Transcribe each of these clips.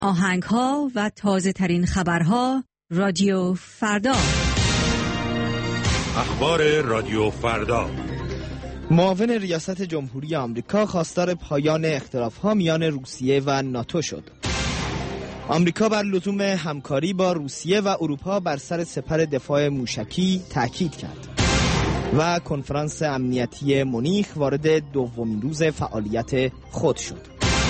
آهنگ‌ها و تازه‌ترین خبرها رادیو فردا. اخبار رادیو فردا. معاون ریاست جمهوری آمریکا خواستار پایان اختلاف‌ها میان روسیه و ناتو شد. آمریکا بر لزوم همکاری با روسیه و اروپا بر سر سپر دفاع موشکی تاکید کرد. و کنفرانس امنیتی مونیخ وارد دومین روز فعالیت خود شد.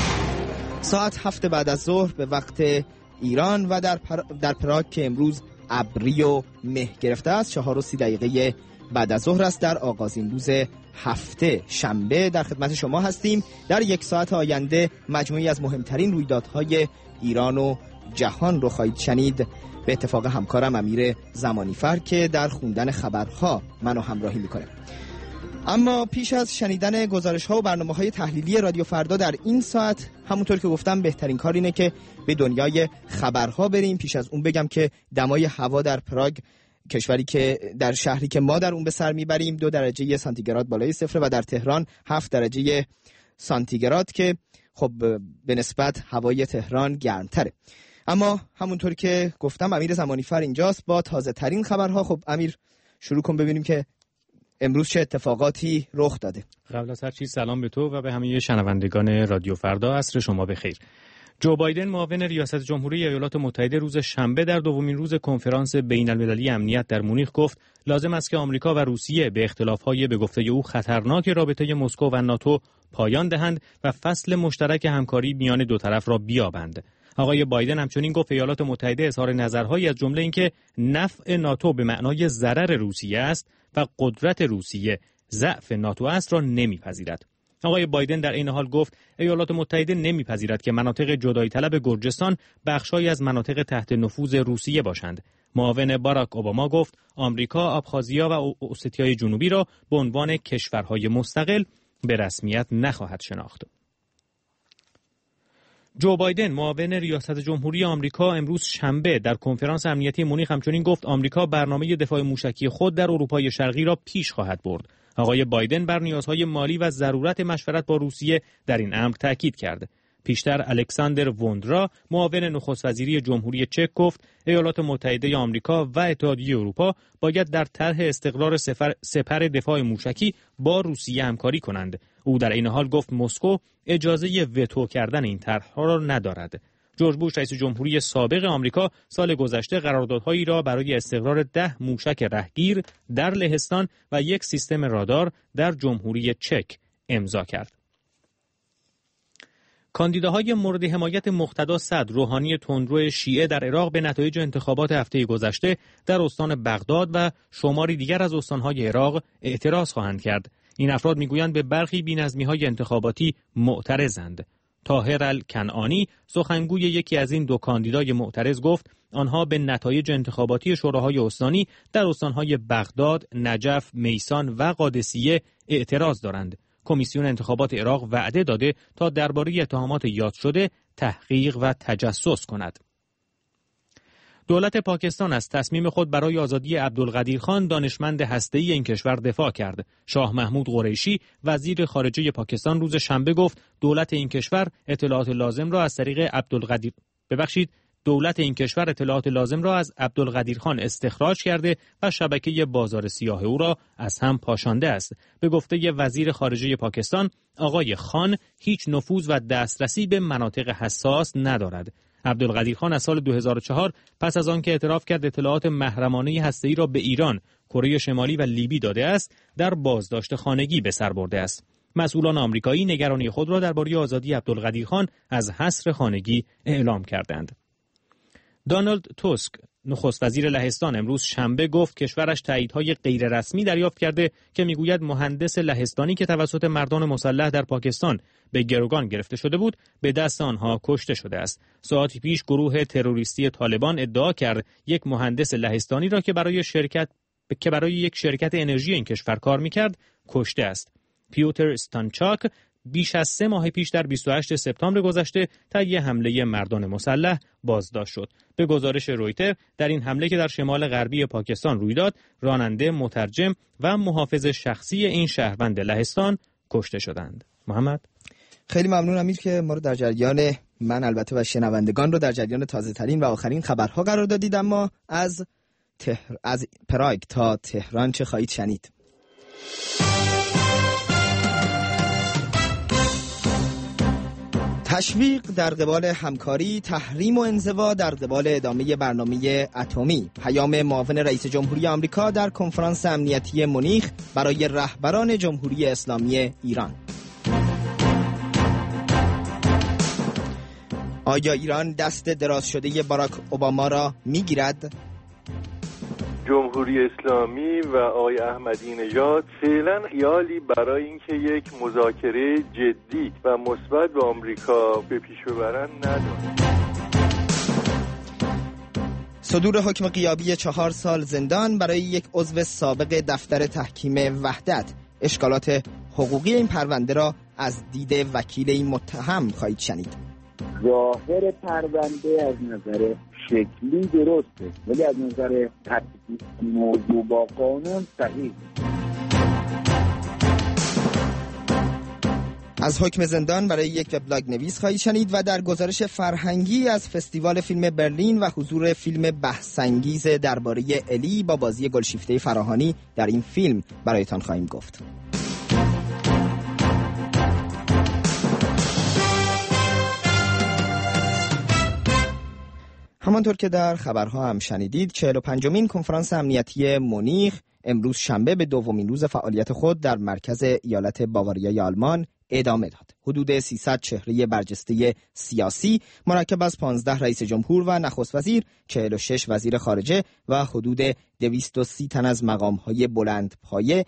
ساعت 7 بعد از ظهر به وقت ایران و در پراگ که امروز ابری و مه گرفته است 4:30 بعد از ظهر است، در آغازین روز هفته شنبه در خدمت شما هستیم. در یک ساعت آینده مجموعی از مهمترین رویدادهای ایران و جهان رو خواهید شنید به اتفاق همکارم امیر زمانیفر که در خوندن خبرها منو همراهی میکنه. اما پیش از شنیدن گزارش‌ها و برنامه‌های تحلیلی رادیو فردا در این ساعت، همونطور که گفتم بهترین کار اینه که به دنیای خبرها بریم. پیش از اون بگم که دمای هوا در پراگ، کشوری که در شهری که ما در اون به سر میبریم، 2 درجه سانتیگراد بالای صفر و در تهران 7 درجه سانتیگراد که خب به نسبت هوای تهران گرمتره. اما همونطور که گفتم امیر زمانیفر اینجاست با تازه ترین خبرها. خب امیر شروع کن ببینیم که امروز چه اتفاقاتی رخ داده. قبل از هر چیز سلام به تو و به همه شنوندگان رادیو فردا. عصر شما بخیر. جو بایدن معاون ریاست جمهوری ایالات متحده روز شنبه در دومین روز کنفرانس بین‌المللی امنیت در مونیخ گفت لازم است که آمریکا و روسیه به اختلاف‌های به گفته او خطرناک رابطه مسکو و ناتو پایان دهند و فصل مشترک همکاری میان دو طرف را بیابند. آقای بایدن همچنین گفت ایالات متحده اظهار نظرهایی از جمله اینکه نفع ناتو به معنای ضرر روسیه است و قدرت روسیه ضعف ناتو است را نمیپذیرد. آقای بایدن در این حال گفت ایالات متحده نمیپذیرد که مناطق جدایی طلب گرجستان بخشایی از مناطق تحت نفوذ روسیه باشند. معاون باراک اوباما گفت آمریکا آبخازیا و اوستیای جنوبی را به عنوان کشورهای مستقل به رسمیت نخواهد شناخت. جو بایدن معاون ریاست جمهوری آمریکا امروز شنبه در کنفرانس امنیتی مونیخ همچنین گفت آمریکا برنامه دفاع موشکی خود در اروپای شرقی را پیش خواهد برد. آقای بایدن بر نیازهای مالی و ضرورت مشورت با روسیه در این امر تاکید کرد. پیشتر الکساندر ووندرا معاون نخست وزیری جمهوری چک گفت ایالات متحده آمریکا و اتحادیه اروپا باید در طرح استقرار سپر دفاع موشکی با روسیه همکاری کنند. او در این حال گفت مسکو اجازه وتو کردن این طرح‌ها را ندارد. جورج بوش رئیس جمهوری سابق آمریکا سال گذشته قراردادهایی را برای استقرار 10 موشک رهگیر در لهستان و 1 سیستم رادار در جمهوری چک امضا کرد. کاندیداهای مورد حمایت مقتدا صدر روحانی تندرو شیعه در عراق به نتایج انتخابات هفته گذشته در استان بغداد و شماری دیگر از استانهای عراق اعتراض خواهند کرد. این افراد میگویند به برخی بی‌نظمی‌های انتخاباتی معترضند. طاهر الکنعانی سخنگوی یکی از این 2 کاندیدای معترض گفت آنها به نتایج انتخاباتی شوراهای استانی در استانهای بغداد، نجف، میسان و قادسیه اعتراض دارند. کمیسیون انتخابات عراق وعده داده تا درباره اتهامات یاد شده تحقیق و تجسس کند. دولت پاکستان از تصمیم خود برای آزادی عبدالقدیر خان دانشمند هسته‌ای این کشور دفاع کرد. شاه محمود قریشی وزیر خارجه پاکستان روز شنبه گفت دولت این کشور اطلاعات لازم را از عبدالقدیر خان استخراج کرده و شبکه بازار سیاه او را از هم پاشانده است. به گفته وزیر خارجه پاکستان آقای خان هیچ نفوذ و دسترسی به مناطق حساس ندارد. عبدالقدیر خان از سال 2004 پس از آن که اعتراف کرد اطلاعات محرمانه هسته‌ای را به ایران، کره شمالی و لیبی داده است، در بازداشت خانگی به سر برده است. مسئولان آمریکایی نگرانی خود را درباره آزادی عبدالقدیر خان از حصر خانگی اعلام کردند. دونالد توسک نخست وزیر لهستان امروز شنبه گفت کشورش تاییدهای غیررسمی دریافت کرده که میگوید مهندس لهستانی که توسط مردان مسلح در پاکستان به گروگان گرفته شده بود به دست آنها کشته شده است. ساعتی پیش گروه تروریستی طالبان ادعا کرد یک مهندس لهستانی را که برای یک شرکت انرژی این کشور کار میکرد کشته است. پیوتر استانچاک بیش از 3 ماه پیش در 28 سپتامبر گذشته طی حمله مردان مسلح بازداشت شد. به گزارش رویتر در این حمله که در شمال غربی پاکستان روی داد، راننده، مترجم و محافظ شخصی این شهروند لهستان کشته شدند. محمد، خیلی ممنون امیر که ما رو در جریان من البته و شنوندگان رو در جریان تازه ترین و آخرین خبرها قرار دادید، اما از پراگ تا تهران چه خواهید شنید؟ تشویق در قبال همکاری، تحریم و انزوا در قبال ادامه برنامه اتمی. پیام معاون رئیس جمهوری آمریکا در کنفرانس امنیتی مونیخ برای رهبران جمهوری اسلامی ایران. آیا ایران دست دراز شده باراک اوباما را میگیرد؟ جمهوری اسلامی و آقای احمدی نژاد فعلا خیالی برای اینکه یک مذاکره جدی و مثبت با آمریکا به پیش ببرن ندارند. صدور حکم غیابی 4 سال زندان برای یک عضو سابق دفتر تحکیم وحدت. اشکالات حقوقی این پرونده را از دید وکیل این متهم خواهید شنید. ظاهر پرونده از نظر شکلی درسته، ولی از نظر تطبیق موضوع با قانون صحیح. از حکم زندان برای یک وبلاگ نویس خواهید شنید و در گزارش فرهنگی از فستیوال فیلم برلین و حضور فیلم بحث‌انگیز درباره الی با بازی گلشیفته فراهانی در این فیلم برایتان خواهیم گفت. همانطور که در خبرها هم شنیدید، 45مین کنفرانس امنیتی مونیخ امروز شنبه به دومین روز فعالیت خود در مرکز ایالت باواریای آلمان ادامه داد. حدود 300 چهره برجسته سیاسی مرکب از 15 رئیس جمهور و نخست وزیر، 46 وزیر خارجه و حدود 230 تن از مقام‌های بلندپایه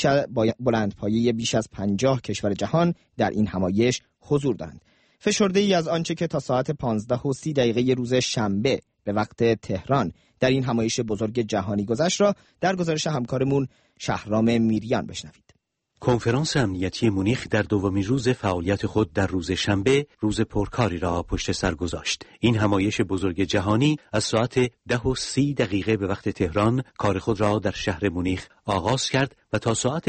بیش از 50 کشور جهان در این همایش حضور دارند. فشرده‌ای از آنچه که تا ساعت 15:30 روز شنبه به وقت تهران در این همایش بزرگ جهانی گذشت را در گزارش همکارمون شهرام میریان بشنوید. کنفرانس امنیتی مونیخ در دومین روز فعالیت خود در روز شنبه روز پرکاری را پشت سر گذاشت. این همایش بزرگ جهانی از ساعت 10:30 به وقت تهران کار خود را در شهر مونیخ آغاز کرد و تا ساعت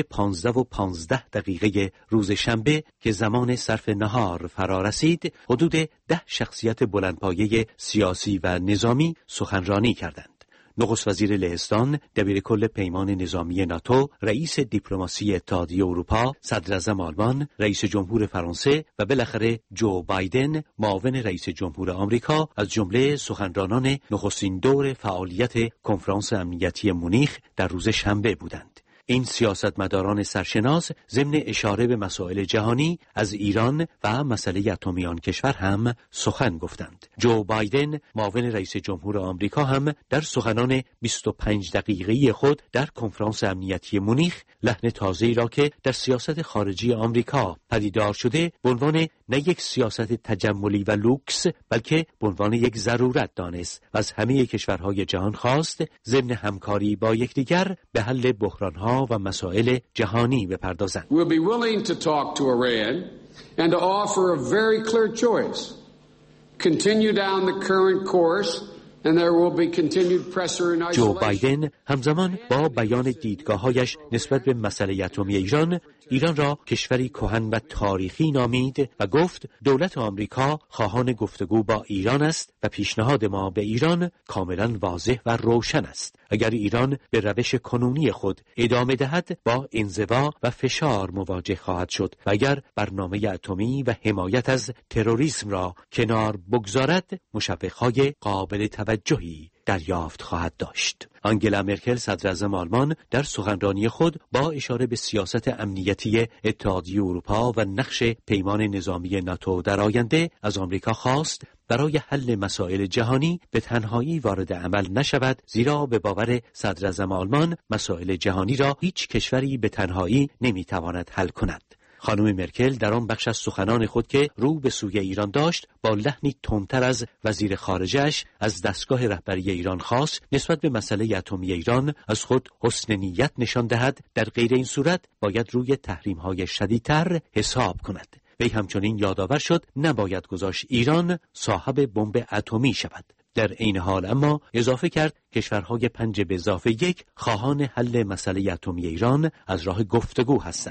15:15 روز شنبه که زمان صرف نهار فرا رسید، حدود 10 شخصیت بلندپایه سیاسی و نظامی سخنرانی کردند. نخست وزیر لهستان، دبیرکل پیمان نظامی ناتو، رئیس دیپلماسی اتحادیه اروپا، صدراعظم آلمان، رئیس جمهور فرانسه و بالاخره جو بایدن، معاون رئیس جمهور آمریکا از جمله سخنرانان نخستین دور فعالیت کنفرانس امنیتی مونیخ در روز شنبه بودند. این سیاستمداران سرشناس ضمن اشاره به مسائل جهانی از ایران و مسئله اتمی آن کشور هم سخن گفتند. جو بایدن، معاون رئیس جمهور آمریکا، هم در سخنان 25 دقیقه‌ای خود در کنفرانس امنیتی مونیخ لحن تازه‌ای را که در سیاست خارجی آمریکا پدیدار شده به عنوان نه یک سیاست تجملی و لوکس بلکه به عنوان یک ضرورت دانست و از همه کشورهای جهان خواست ضمن همکاری با یکدیگر به حل بحران‌ها و مسائل جهانی بپردازند. We'll be willing to talk to Iran and to offer a very clear choice. Continue down the current course and there will be continued pressure and isolation. جو بایدن همزمان با بیان دیدگاه‌هایش نسبت به مسئله اتمی ایران را کشوری کهن و تاریخی نامید و گفت دولت آمریکا خواهان گفتگو با ایران است و پیشنهاد ما به ایران کاملا واضح و روشن است. اگر ایران به روش کنونی خود ادامه دهد با انزوا و فشار مواجه خواهد شد و اگر برنامه اتمی و حمایت از تروریسم را کنار بگذارد مشوق‌های قابل توجهی دریافت خواهد داشت. آنگلا مرکل، صدراعظم آلمان، در سخنرانی خود با اشاره به سیاست امنیتی اتحادیه اروپا و نقش پیمان نظامی ناتو در آینده از آمریکا خواست برای حل مسائل جهانی به تنهایی وارد عمل نشود، زیرا به باور صدراعظم آلمان مسائل جهانی را هیچ کشوری به تنهایی نمیتواند حل کند. خانم مرکل در آن بخش از سخنان خود که رو به سوی ایران داشت با لحنی تندتر از وزیر خارجه‌اش از دستگاه رهبری ایران خواست نسبت به مسئله اتمی ایران از خود حسن نیت نشان دهد، در غیر این صورت باید روی تحریم‌های شدیدتر حساب کند. وی همچنین یادآور شد نباید گذاشت ایران صاحب بمب اتمی شود. در این حال اما اضافه کرد کشورهای 5+1 خواهان حل مسئله اتمی ایران از راه گفتگو هستند.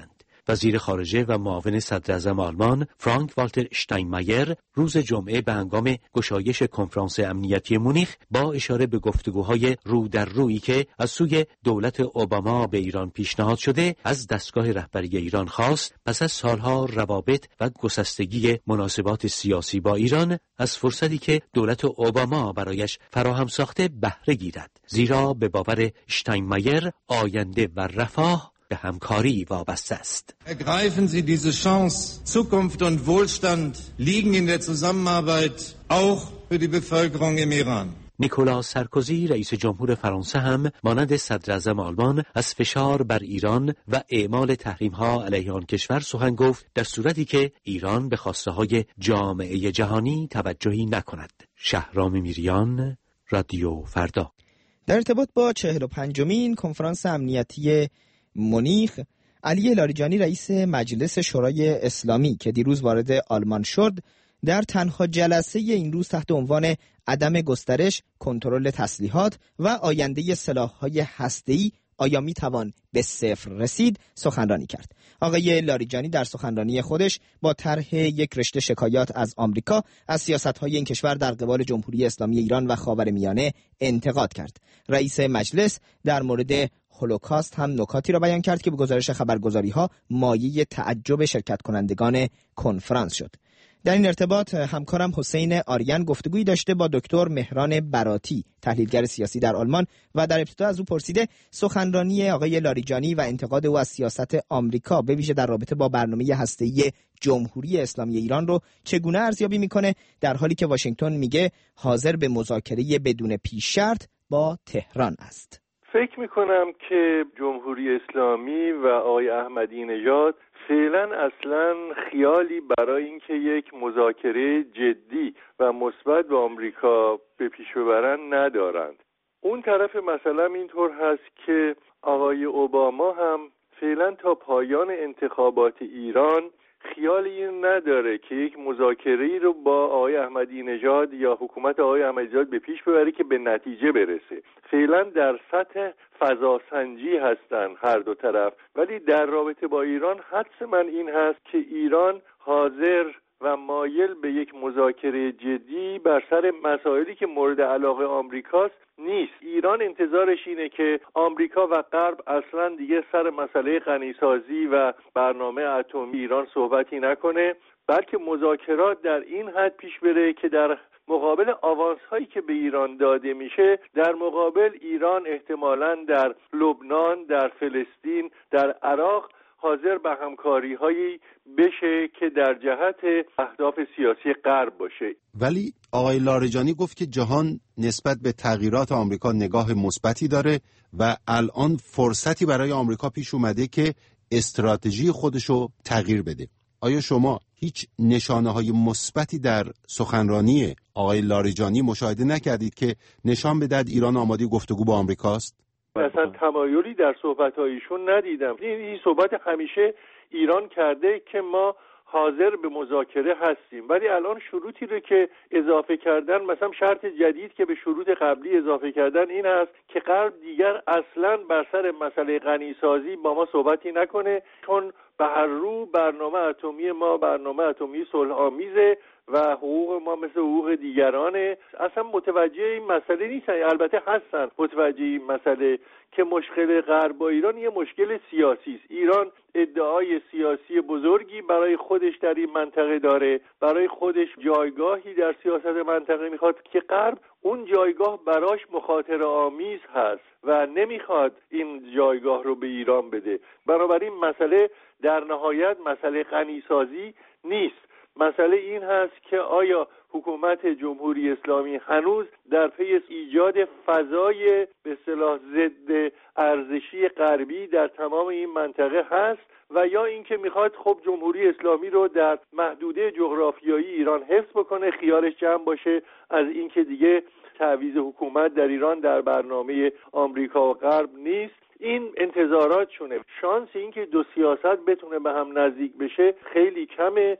وزیر خارجه و معاون صدر اعظم آلمان فرانک والتر اشتاینمایر روز جمعه به هنگام گشایش کنفرانس امنیتی مونیخ با اشاره به گفتگوهای رو در رویی که از سوی دولت اوباما به ایران پیشنهاد شده از دستگاه رهبری ایران خواست پس از سالها روابط و گسستگی مناسبات سیاسی با ایران از فرصتی که دولت اوباما برایش فراهم ساخته بهره گیرد، زیرا به باور اشتاینمایر آینده و رفاه به همکاری وابسته است. Ergreifen Sie diese Chance. Zukunft und Wohlstand liegen in der Zusammenarbeit auch für die Bevölkerung im Iran. نیکولا سارکوزی رئیس جمهور فرانسه هم مانند صدر اعظم آلمان از فشار بر ایران و اعمال تحریم‌ها علیه آن کشور سخن گفت در صورتی که ایران به خواسته‌های جامعه جهانی توجهی نکند. شهرام میریان، رادیو فردا. در ارتباط با 45مین کنفرانس امنیتی مونیخ، علی لاریجانی رئیس مجلس شورای اسلامی که دیروز وارد آلمان شد، در تنها جلسه این روز تحت عنوان عدم گسترش، کنترل تسلیحات و آینده سلاح‌های هسته‌ای آیا می‌توان به صفر رسید سخنرانی کرد. آقای لاریجانی در سخنرانی خودش با طرح یک رشته شکایات از آمریکا از سیاست‌های این کشور در قبال جمهوری اسلامی ایران و خاورمیانه انتقاد کرد. رئیس مجلس در مورد هولوکاست هم نکاتی را بیان کرد که به گزارش خبرگزاری‌ها مایه تعجب شرکت کنندگان کنفرانس شد. در این ارتباط همکارم حسین آریان گفتگویی داشته با دکتر مهران براتی، تحلیلگر سیاسی در آلمان، و در ابتدا از او پرسیده سخنرانی آقای لاریجانی و انتقاد او از سیاست آمریکا به ویژه در رابطه با برنامه هسته‌ای جمهوری اسلامی ایران رو چگونه ارزیابی میکنه، در حالی که واشنگتن میگه حاضر به مذاکره بدون پیش شرط با تهران است. فکر میکنم که جمهوری اسلامی و آقای احمدی نژاد فعلا اصلا خیالی برای اینکه یک مذاکره جدی و مثبت با آمریکا به پیش ببرن ندارند. اون طرف مثلا اینطور هست که آقای اوباما هم فعلا تا پایان انتخابات ایران خیال این نداره که یک مذاکره‌ای رو با آقای احمدی نژاد یا حکومت آقای احمدی نژاد به پیش ببره که به نتیجه برسه. فعلا در سطح فضاسنجی هستن هر دو طرف، ولی در رابطه با ایران حدس من این هست که ایران حاضر و مایل به یک مذاکره جدی بر سر مسائلی که مورد علاقه آمریکاست نیست. ایران انتظارش اینه که آمریکا و غرب اصلا دیگه سر مسئله غنیسازی و برنامه اتمی ایران صحبتی نکنه، بلکه مذاکرات در این حد پیش بره که در مقابل آوانس هایی که به ایران داده میشه، در مقابل ایران احتمالاً در لبنان، در فلسطین، در عراق حاضر به همکاری هایی بشه که در جهت اهداف سیاسی غرب باشه. ولی آقای لاریجانی گفت که جهان نسبت به تغییرات آمریکا نگاه مثبتی داره و الان فرصتی برای آمریکا پیش اومده که استراتژی خودشو تغییر بده. آیا شما هیچ نشانه‌های مثبتی در سخنرانی آقای لاریجانی مشاهده نکردید که نشان بدهد ایران آماده گفتگو با آمریکاست؟ مثلا تمایلی در صحبت‌هایشون ندیدم. این صحبت همیشه ایران کرده که ما حاضر به مذاکره هستیم، ولی الان شروطی رو که اضافه کردن، مثلا شرط جدید که به شروط قبلی اضافه کردن این است که غرب دیگر اصلاً بر سر مسئله غنیسازی با ما صحبتی نکنه، چون به هر رو برنامه اتمی ما برنامه اتمی صلح‌آمیزه و حقوق ما مثل حقوق دیگرانه. اصلا متوجه این مسئله نیستن. البته هستن متوجه این مسئله که مشکل غرب با ایران یه مشکل سیاسی است. ایران ادعای سیاسی بزرگی برای خودش در این منطقه داره، برای خودش جایگاهی در سیاست منطقه میخواد که غرب اون جایگاه براش مخاطره آمیز هست و نمیخواد این جایگاه رو به ایران بده. بنابراین مسئله در نهایت مسئله غنیسازی نیست. مسئله این هست که آیا حکومت جمهوری اسلامی هنوز در پی ایجاد فضای به اصطلاح ضد ارزشی غربی در تمام این منطقه هست و یا اینکه میخواد خب جمهوری اسلامی رو در محدوده جغرافیایی ایران حفظ بکنه، خیالش جمع باشه از اینکه دیگه تعویض حکومت در ایران در برنامه آمریکا و غرب نیست. این انتظارات شونه. شانس این که دو سیاست بتونه به هم نزدیک بشه خیلی کمه.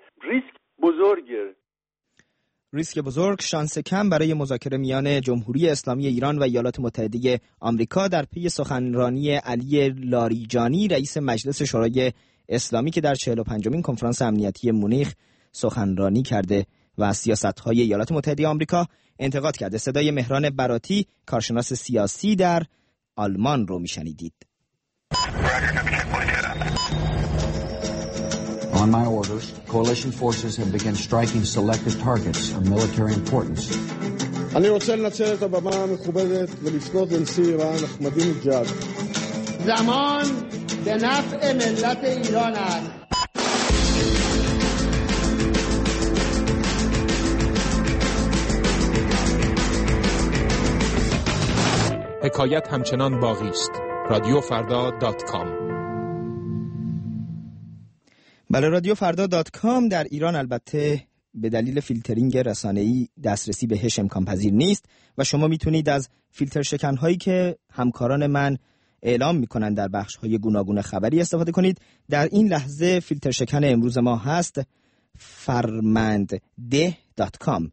ریسک بزرگ، شانس کم برای مذاکره میان جمهوری اسلامی ایران و ایالات متحده آمریکا در پی سخنرانی علی لاریجانی رئیس مجلس شورای اسلامی که در 45مین کنفرانس امنیتی مونیخ سخنرانی کرده و از سیاست‌های ایالات متحده آمریکا انتقاد کرده. صدای مهران براتی، کارشناس سیاسی در آلمان رو میشنیدید. On my orders, coalition forces have begun striking selected targets of military importance. אני רוצה לנצל את הבמה המכובדת ולפנות לנשיא איראן אחמדינג'אד. زمان به نفع ملت ایران است. حکایت همچنان باقی است. رادیوفردا.com. بله، رادیوفردا.com در ایران البته به دلیل فیلترینگ رسانه‌ای دسترسی بهش امکان پذیر نیست و شما میتونید از فیلتر شکن‌هایی که همکاران من اعلام میکنن در بخش‌های گوناگون خبری استفاده کنید. در این لحظه فیلتر شکن امروز ما هست farmande.com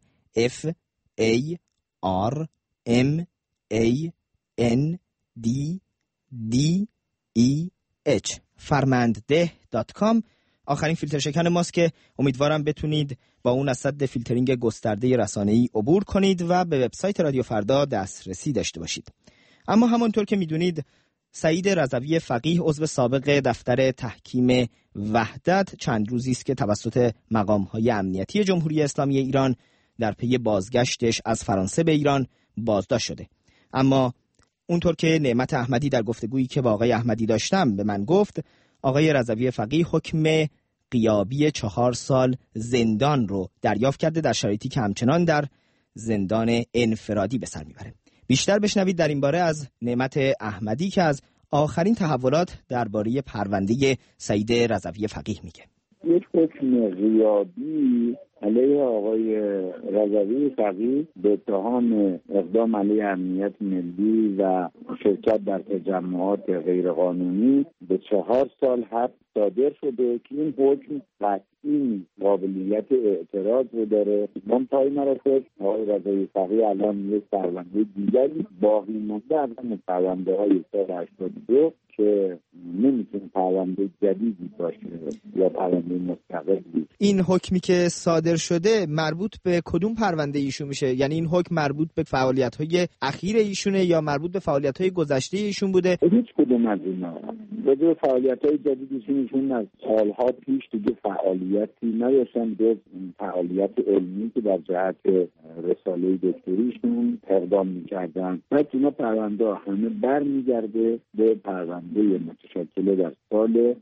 farmandeh farmande.com آخرین فیلتر شکن ماست که امیدوارم بتونید با اون از سد فیلترینگ گسترده رسانه‌ای عبور کنید و به وبسایت رادیو فردا دسترسی داشته باشید. اما همونطور که میدونید سعید رضوی فقیه عضو سابق دفتر تحکیم وحدت چند روزی است که توسط مقام‌های امنیتی جمهوری اسلامی ایران در پی بازگشتش از فرانسه به ایران بازداشت شده. اما اونطور که نعمت احمدی در گفتگویی که با آقای احمدی داشتم به من گفت، آقای رضوی فقیه حکم غیابی 4 سال زندان رو دریافت کرده در شرایطی که همچنان در زندان انفرادی به سر میبره. بیشتر بشنوید در این باره از نعمت احمدی که از آخرین تحولات درباره پرونده سعید رضوی فقیه میگه. یک حکم غیابی علیه آقای رضوی فقیه به اتهام اقدام علیه امنیت ملی و شرکت در تجمعات غیرقانونی به 4 سال حبس صادر شده که این حکم قطعی قابلیت اعتراض رو داره. من پای مراسل آقای رضوی فقیه الان یک پرونده دیگری باقی مونده از پرونده های سال 82 که نمیتونه پرونده جدیدی باشه یا پرونده مستقلی. این حکمی که صادر شده مربوط به کدوم پرونده ایشون میشه؟ یعنی این حکم مربوط به فعالیت‌های اخیر ایشونه یا مربوط به فعالیت‌های گذشته ایشون بوده؟ هیچ کدوم از اینا. به فعالیت‌های جدید ایشون از سالها پیش دیگه فعالیتی نداشتن جز فعالیت علمی که در جهت رساله دکتریشون اقدام می‌کردن. بعد اینا پرونده همه برمیگرده به پرونده متشکل در سال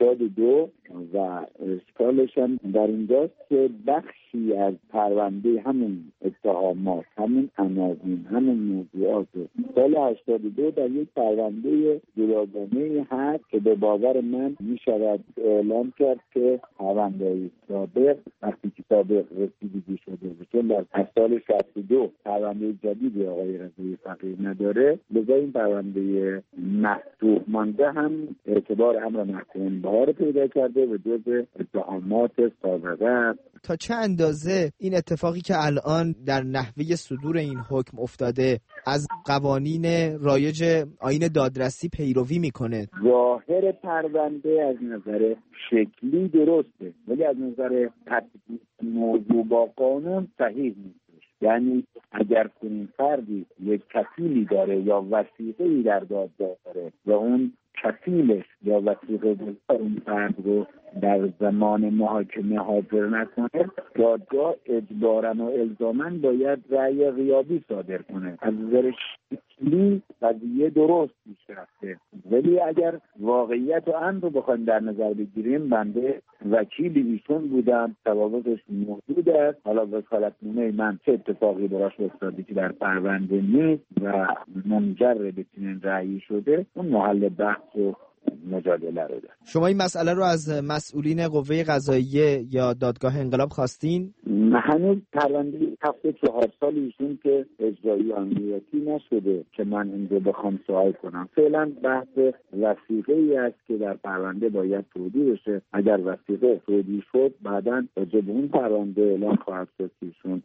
82 و اشکالش هم در اینجاست که بخشی از پرونده همون اتهامات، همون عناوین، همون موضوعات سال 82 در یک پرونده جداگانه هست که به باور من میشود اعلام کرد که پرونده سابق وقتی که سابق رسیدگی شده چون در سال 62 پرونده جدیدی آقای رضوی فقیه نداره، لذا این پرونده مفتوح مانده هم اعتبار امر محکوم بهار پیدا کرده و جزء اتهامات سابقه است. تا چه اندازه این اتفاقی که الان در نحوه صدور این حکم افتاده از قوانین رایج آیین دادرسی پیروی میکنه؟ ظاهر پرونده از نظر شکلی درسته ولی از نظر تطبیق موضوع با قانون صحیح نیست. یعنی اگر کنین فردی یک کفیلی داره یا وثیقه‌ای در دادگاه داره و اون کفیلش یا وثیقه گذار اون فرد رو در زمان محاکمه حاضر نکنه، دادگاه اجباراً و الزاماً باید رأی غیابی صادر کنه. از نظر شکلی قضیه درست پیش رفته، ولی اگر واقعیت و امر رو بخوایم در نظر بگیریم، بنده وکیل ایشون بودم، توافقش موجود است. حالا وکالتنامه من چه اتفاقی براش افتاده که در پرونده نیست و منجر به چنین رأیی شده، اون محل بحث و مجادله رو دارم. شما این مسئله رو از مسئولین قوه قضاییه یا دادگاه انقلاب خواستین؟ هنوز پرونده 4 سال ایشون که اجرایی امنیتی نشده که من اینجا بخوام سوال کنم. فعلا بحث وثیقه‌ای است که در پرونده باید تودیع بشه. اگر وثیقه تودیع شد بعداً راجع به اون پرونده اعلام خواهد شد ایشون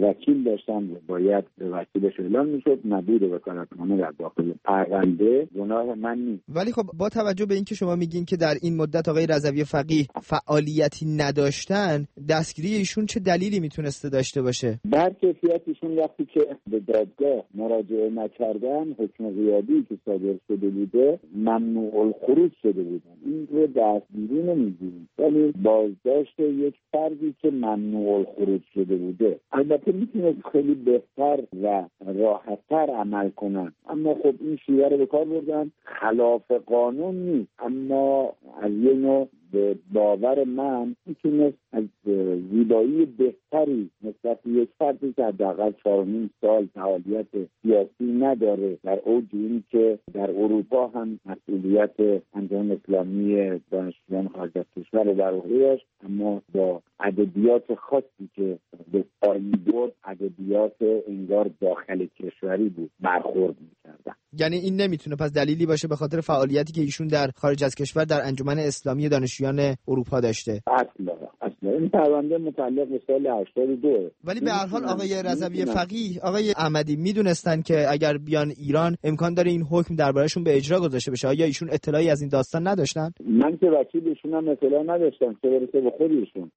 وکیل داشتن و باید به وکیلش اعلام میشد. نبود وکالتنامه در داخل پرونده گناه من نیست. ولی خب با توجه به اینکه شما میگین که در این مدت آقای رضوی فقیه فعالیتی نداشتن، دستگیری ایشون چه دلیلی میتونسته داشته باشه؟ در کیفیت ایشون وقتی که به دادگاه مراجعه نکردن، حکم غیابی که صادر شده بوده ممنوع الخروج شده بودن. این رو دستگیری نمیگیم، یعنی بازداشت یک فردی که ممنوع الخروج شده بوده. البته میتونه خیلی بهتر و راحت‌تر عمل کنن، اما خب این شیوه رو به کار بردن. خلاف قانون نیست، اما از یه نوع به باور من میتونست از زیبایی بهتری نسبت به یک فردی که حداقل 4.5 سال فعالیت سیاسی نداره، در اوج این که در اروپا هم مسئولیت انجمن اسلامی دانشجویان خارج از کشور رو در عهده داشت، اما با ادبیات خاصی که به پایین برد، ادبیات انگار داخل کشوری بود، برخورد می‌کردن. یعنی این نمیتونه پس دلیلی باشه به خاطر فعالیتی که ایشون در خارج از کشور در انجمن اسلامی دانشجویان اروپا داشته؟ اصلا این پرونده متعلق به سال 82. ولی به هر حال آقای رضوی فقیه، آقای احمدی میدونستن که اگر بیان ایران امکان داره این حکم دربارهشون به اجرا گذاشته بشه. آیا ایشون اطلاعی از این داستان نداشتن؟ من که وکیلشون هم اطلاع نداشتم، چه برسه به خودشون.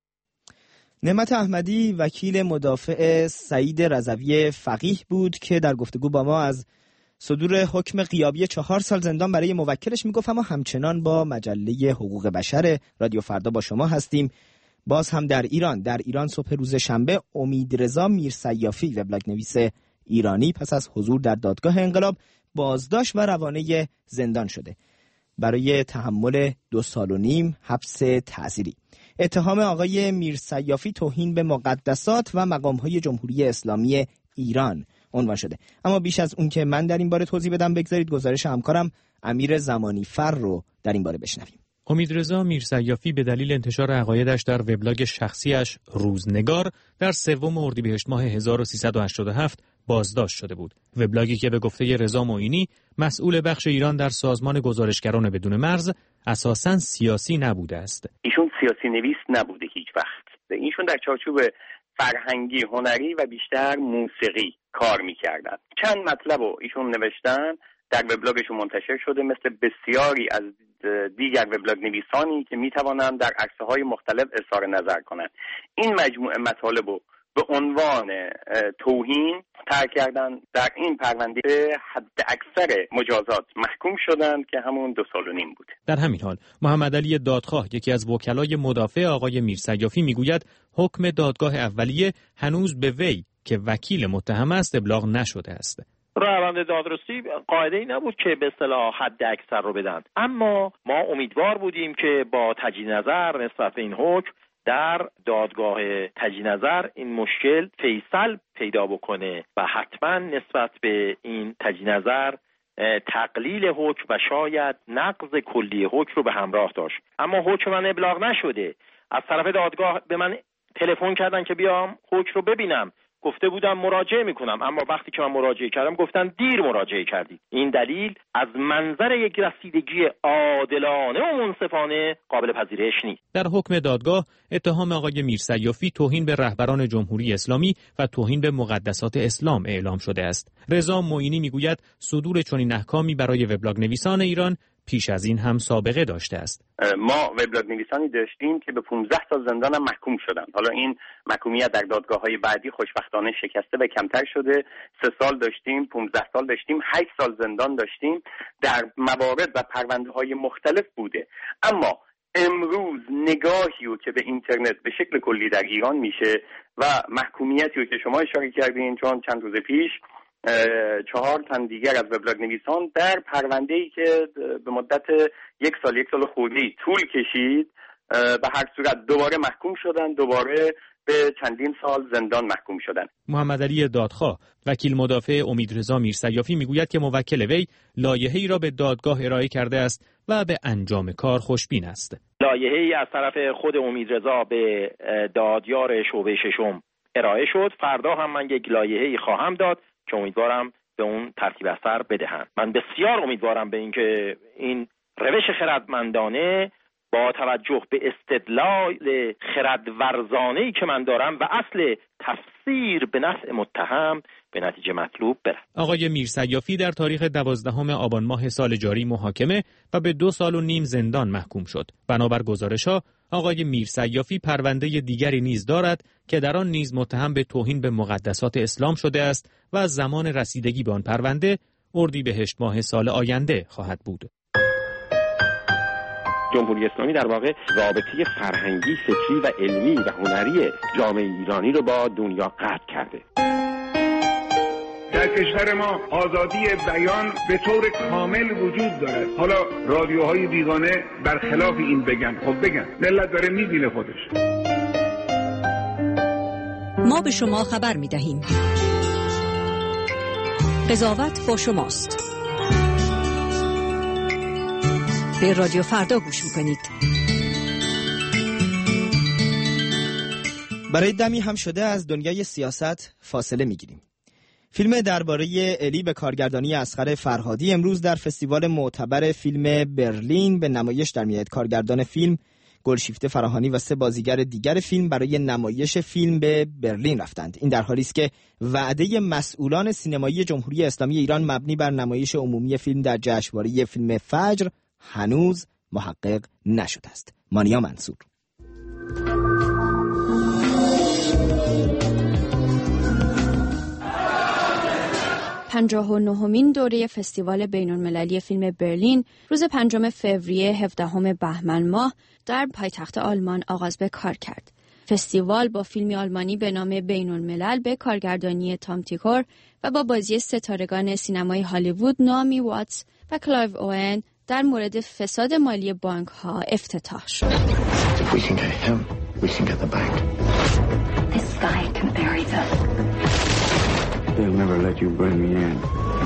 نعمت احمدی وکیل مدافع سعید رضوی فقیه بود که در گفتگو با ما از صدور حکم غیابی 4 سال زندان برای موکلش میگفت. اما همچنان با مجله حقوق بشر رادیو فردا با شما هستیم. باز هم در ایران صبح روز شنبه امیدرضا میرسیافی وبلاگ نویس ایرانی پس از حضور در دادگاه انقلاب بازداشت و روانه زندان شده برای تحمل 2.5 سال حبس تعزیری. اتهام آقای میرسیافی توهین به مقدسات و مقام‌های جمهوری اسلامی ایران عنوان شده. اما بیش از اون که من در این باره توضیح بدم، بگذارید گزارش همکارم امیر زمانی فر رو در این باره بشنویم. امیدرضا میرسیافی به دلیل انتشار عقایدش در وبلاگ شخصیش روزنگار در 3 اردیبهشت ماه 1387 بازداشت شده بود. وبلاگی که به گفته رضا معینی مسئول بخش ایران در سازمان گزارشگران بدون مرز اساساً سیاسی نبوده است. ایشون سیاسی نویس نبوده هیچ وقت. ایشون در چارچوب فرهنگی، هنری و بیشتر موسیقی کار می‌کردن. چند مطلب رو ایشون نوشتن در وبلاگشون منتشر شده، مثل بسیاری از دیگر وبلاگ نویسانی که می‌توانند در عرصه‌های مختلف اظهار نظر کنند. این مجموعه مطالب رو به عنوان توهین طرح کردن. در این پرونده حد اکثر مجازات محکوم شدند که همون 2.5 سال بود. در همین حال محمد علی دادخواه، یکی از وکلای مدافع آقای میرسیافی، میگوید حکم دادگاه اولیه هنوز به وی که وکیل متهم است ابلاغ نشده است. روند دادرسی قاعده‌ای نبود که به اصطلاح حد اکثر رو بدن، اما ما امیدوار بودیم که با تجدید نظر نسبت به این حکم در دادگاه تجدید نظر این مشکل فیصل پیدا بکنه و حتما نسبت به این تجدید نظر تقلیل حکم و شاید نقض کلی حکم رو به همراه داشت. اما حکم من ابلاغ نشده. از طرف دادگاه به من تلفن کردن که بیام حکم رو ببینم، گفته بودم مراجعه میکنم، اما وقتی که من مراجعه کردم گفتن دیر مراجعه کردید. این دلیل از منظر یک رسیدگی عادلانه و منصفانه قابل پذیرش نیست. در حکم دادگاه اتهام آقای میرسیافی توهین به رهبران جمهوری اسلامی و توهین به مقدسات اسلام اعلام شده است. رضا معینی میگوید صدور چنین احکامی برای وبلاگ نویسان ایران پیش از این هم سابقه داشته است. ما وبلاگ نویسانی داشتیم که به 15 سال زندان هم محکوم شدند. حالا این محکومیت در دادگاه‌های بعدی خوشبختانه شکسته و کمتر شده. 3 سال داشتیم، 15 سال داشتیم، 8 سال زندان داشتیم. در موارد و پرونده‌های مختلف بوده. اما امروز نگاهی رو که به اینترنت به شکل کلی در ایران میشه و محکومیتی رو که شما اشاره کردین، چون چند روز پیش 4 تن دیگر از وبلاگ نویسان در پرونده‌ای که به مدت 1 سال خورده‌ای طول کشید به هر صورت دوباره محکوم شدن، دوباره به چندین سال زندان محکوم شدن. محمد علی دادخواه، وکیل مدافع امیدرضا میرسیافی، میگوید که موکل وی لایحه‌ای را به دادگاه ارائه کرده است و به انجام کار خوشبین است. لایحه‌ای از طرف خود امیدرضا به دادیار شعبه 6 ارائه شد. فردا هم من یک لایحه‌ای خواهم داد که امیدوارم به اون ترتیب اثر بدهند. من بسیار امیدوارم به اینکه این روش خردمندانه با توجه به استدلال خردورزانه‌ای که من دارم و اصل تفسیر به نفع متهم به نتیجه مطلوب برم. آقای میرسیافی در تاریخ 12 آبان ماه سال جاری محاکمه و به 2.5 سال زندان محکوم شد. بنابر گزارش‌ها آقای میرسیافی پرونده دیگری نیز دارد که در آن نیز متهم به توهین به مقدسات اسلام شده است و از زمان رسیدگی به آن پرونده اردیبهشت ماه سال آینده خواهد بود. جمهوری اسلامی در واقع رابطه فرهنگی، فکری و علمی و هنری جامعه ایرانی رو با دنیا قطع کرده. در کشور ما آزادی بیان به طور کامل وجود داره. حالا رادیوهای بیگانه برخلاف این بگن، خب بگن، ملت داره میبینه خودش. ما به شما خبر میدهیم. قضاوت با شماست. به رادیو فردا گوش میکنید. برای دمی هم شده از دنیای سیاست فاصله میگیریم. فیلم درباره الی به کارگردانی اصغر فرهادی امروز در فستیوال معتبر فیلم برلین به نمایش در میاد. کارگردان فیلم گلشیفته فراهانی و 3 بازیگر دیگر فیلم برای نمایش فیلم به برلین رفتند. این در حالی است که وعده مسئولان سینمایی جمهوری اسلامی ایران مبنی بر نمایش عمومی فیلم در جشنواره فیلم فجر هنوز محقق نشده است. مانیا منصور. 59مین دوره فستیوال بین‌المللی فیلم برلین روز 5 فوریه 17 بهمن ماه در پایتخت آلمان آغاز به کار کرد. فستیوال با فیلمی آلمانی به نام بین‌الملل به کارگردانی تام تیکور و با بازی ستارگان سینمای هالیوود نامی واتس و کلایو اوئن در مورد فساد مالی بانک‌ها افتتاح شد. They'll never let you bring me in.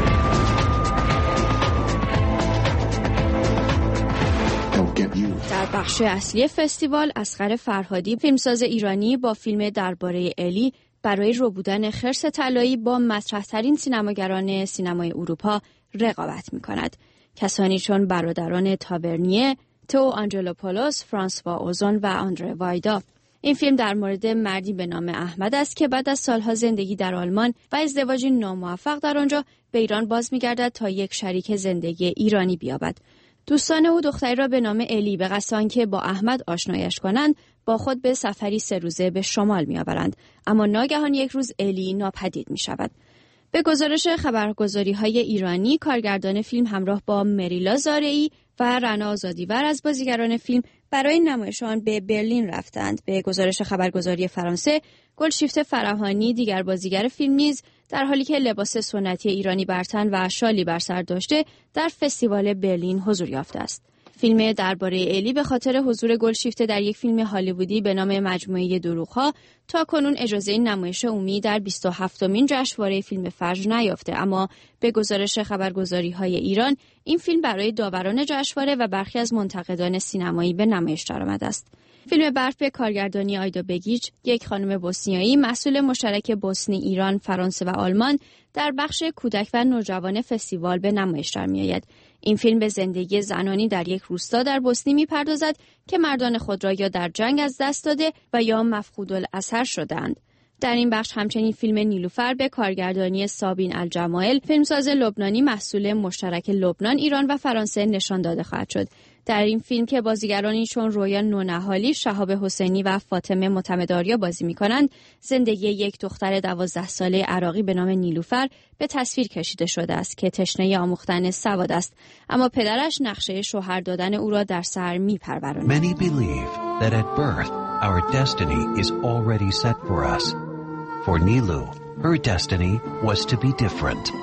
They'll get you. در بخش اصلی فستیوال اصغر فرهادی فیلمساز ایرانی با فیلم درباره الی برای ربودن خرس طلایی با مطرح‌ترین سینماگران سینمای اروپا رقابت می‌کند. کسانی چون برادران تابرنیه، تو آنجلوپولوس، فرانسوا اوزون و آندره وایدا. این فیلم در مورد مردی به نام احمد است که بعد از سالها زندگی در آلمان و ازدواجی ناموفق در آنجا به ایران باز می‌گردد تا یک شریک زندگی ایرانی بیابد. دوستان او دختری را به نام الی به قصد آنکه با احمد آشنایش کنند با خود به سفری 3 روزه به شمال می‌آورند، اما ناگهان یک روز الی ناپدید می‌شود. به گزارش خبرگزاری‌های ایرانی، کارگردان فیلم همراه با مریلا زارعی و رنا آزادیور از بازیگران فیلم برای نمایش آن به برلین رفتند. به گزارش خبرگزاری فرانسه، گلشیفته فراهانی دیگر بازیگر فیلم نیز در حالی که لباس سنتی ایرانی بر تن و شالی بر سر داشته در فستیوال برلین حضور یافته است. فیلم درباره الی به خاطر حضور گلشیفته در یک فیلم هالیوودی به نام مجموعه دروغ‌ها تاکنون اجازه نمایش عمومی در 27مین جشنواره فیلم فجر نیافته، اما به گزارش خبرگزاری‌های ایران این فیلم برای داوران جشنواره و برخی از منتقدان سینمایی به نمایش درآمده است. فیلم برف به کارگردانی آیدا بگیچ، یک خانم بوسنیایی محصول مشترک بوسنی، ایران، فرانسه و آلمان، در بخش کودک و نوجوان فستیوال به نمایش درمی‌آید. این فیلم به زندگی زنانی در یک روستا در بوسنی می‌پردازد که مردان خود را یا در جنگ از دست داده و یا مفقودالاثر شدند. در این بخش همچنین فیلم نیلوفر به کارگردانی سابین الجمایل، فیلمساز لبنانی محصول مشترک لبنان، ایران و فرانسه نشان داده خواهد شد. در این فیلم که بازیگرانی چون رویا نونهالی، شهاب حسینی و فاطمه معتمدآریا بازی می‌کنند، زندگی یک دختر 12 ساله عراقی به نام نیلوفر به تصویر کشیده شده است که تشنه آموختن سواد است، اما پدرش نقشه شوهر دادن او را در سر می‌پروراند. Many believe that at birth our destiny is already set for us. For Nilu, her destiny was to be different.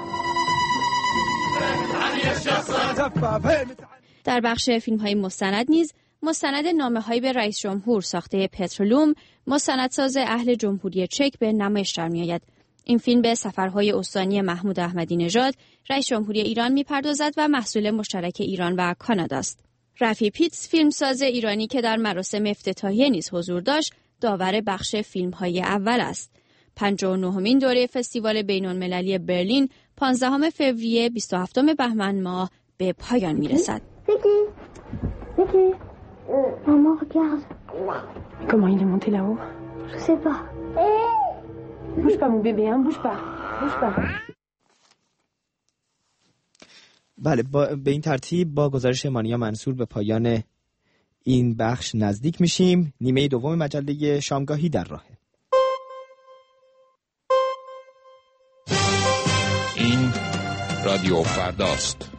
در بخش فیلم‌های مستند نیز مستند نامه‌هایی به رئیس جمهور ساخته پترولوم، مستندساز اهل جمهوری چک به نمایش درمی‌آید. این فیلم به سفرهای استانی محمود احمدی نژاد، رئیس جمهوری ایران می‌پردازد و محصول مشترک ایران و کانادا است. رفی پیتز، فیلمساز ایرانی که در مراسم افتتاحیه نیز حضور داشت، داور بخش فیلم‌های اول است. 59مین دوره فستیوال بین‌المللی برلین 15 فوریه 27 بهمن ماه به پایان می‌رسد. Maman, regarde. Comment il est monté là-haut? Je sais pas. Bouge pas mon bébé, hein, bouge pas. Bouge pas. بله به این ترتیب با گزارش مانیا منصور به پایان این بخش نزدیک میشیم. نیمه دوم مجله شامگاهی در راهه. این رادیو فرداست.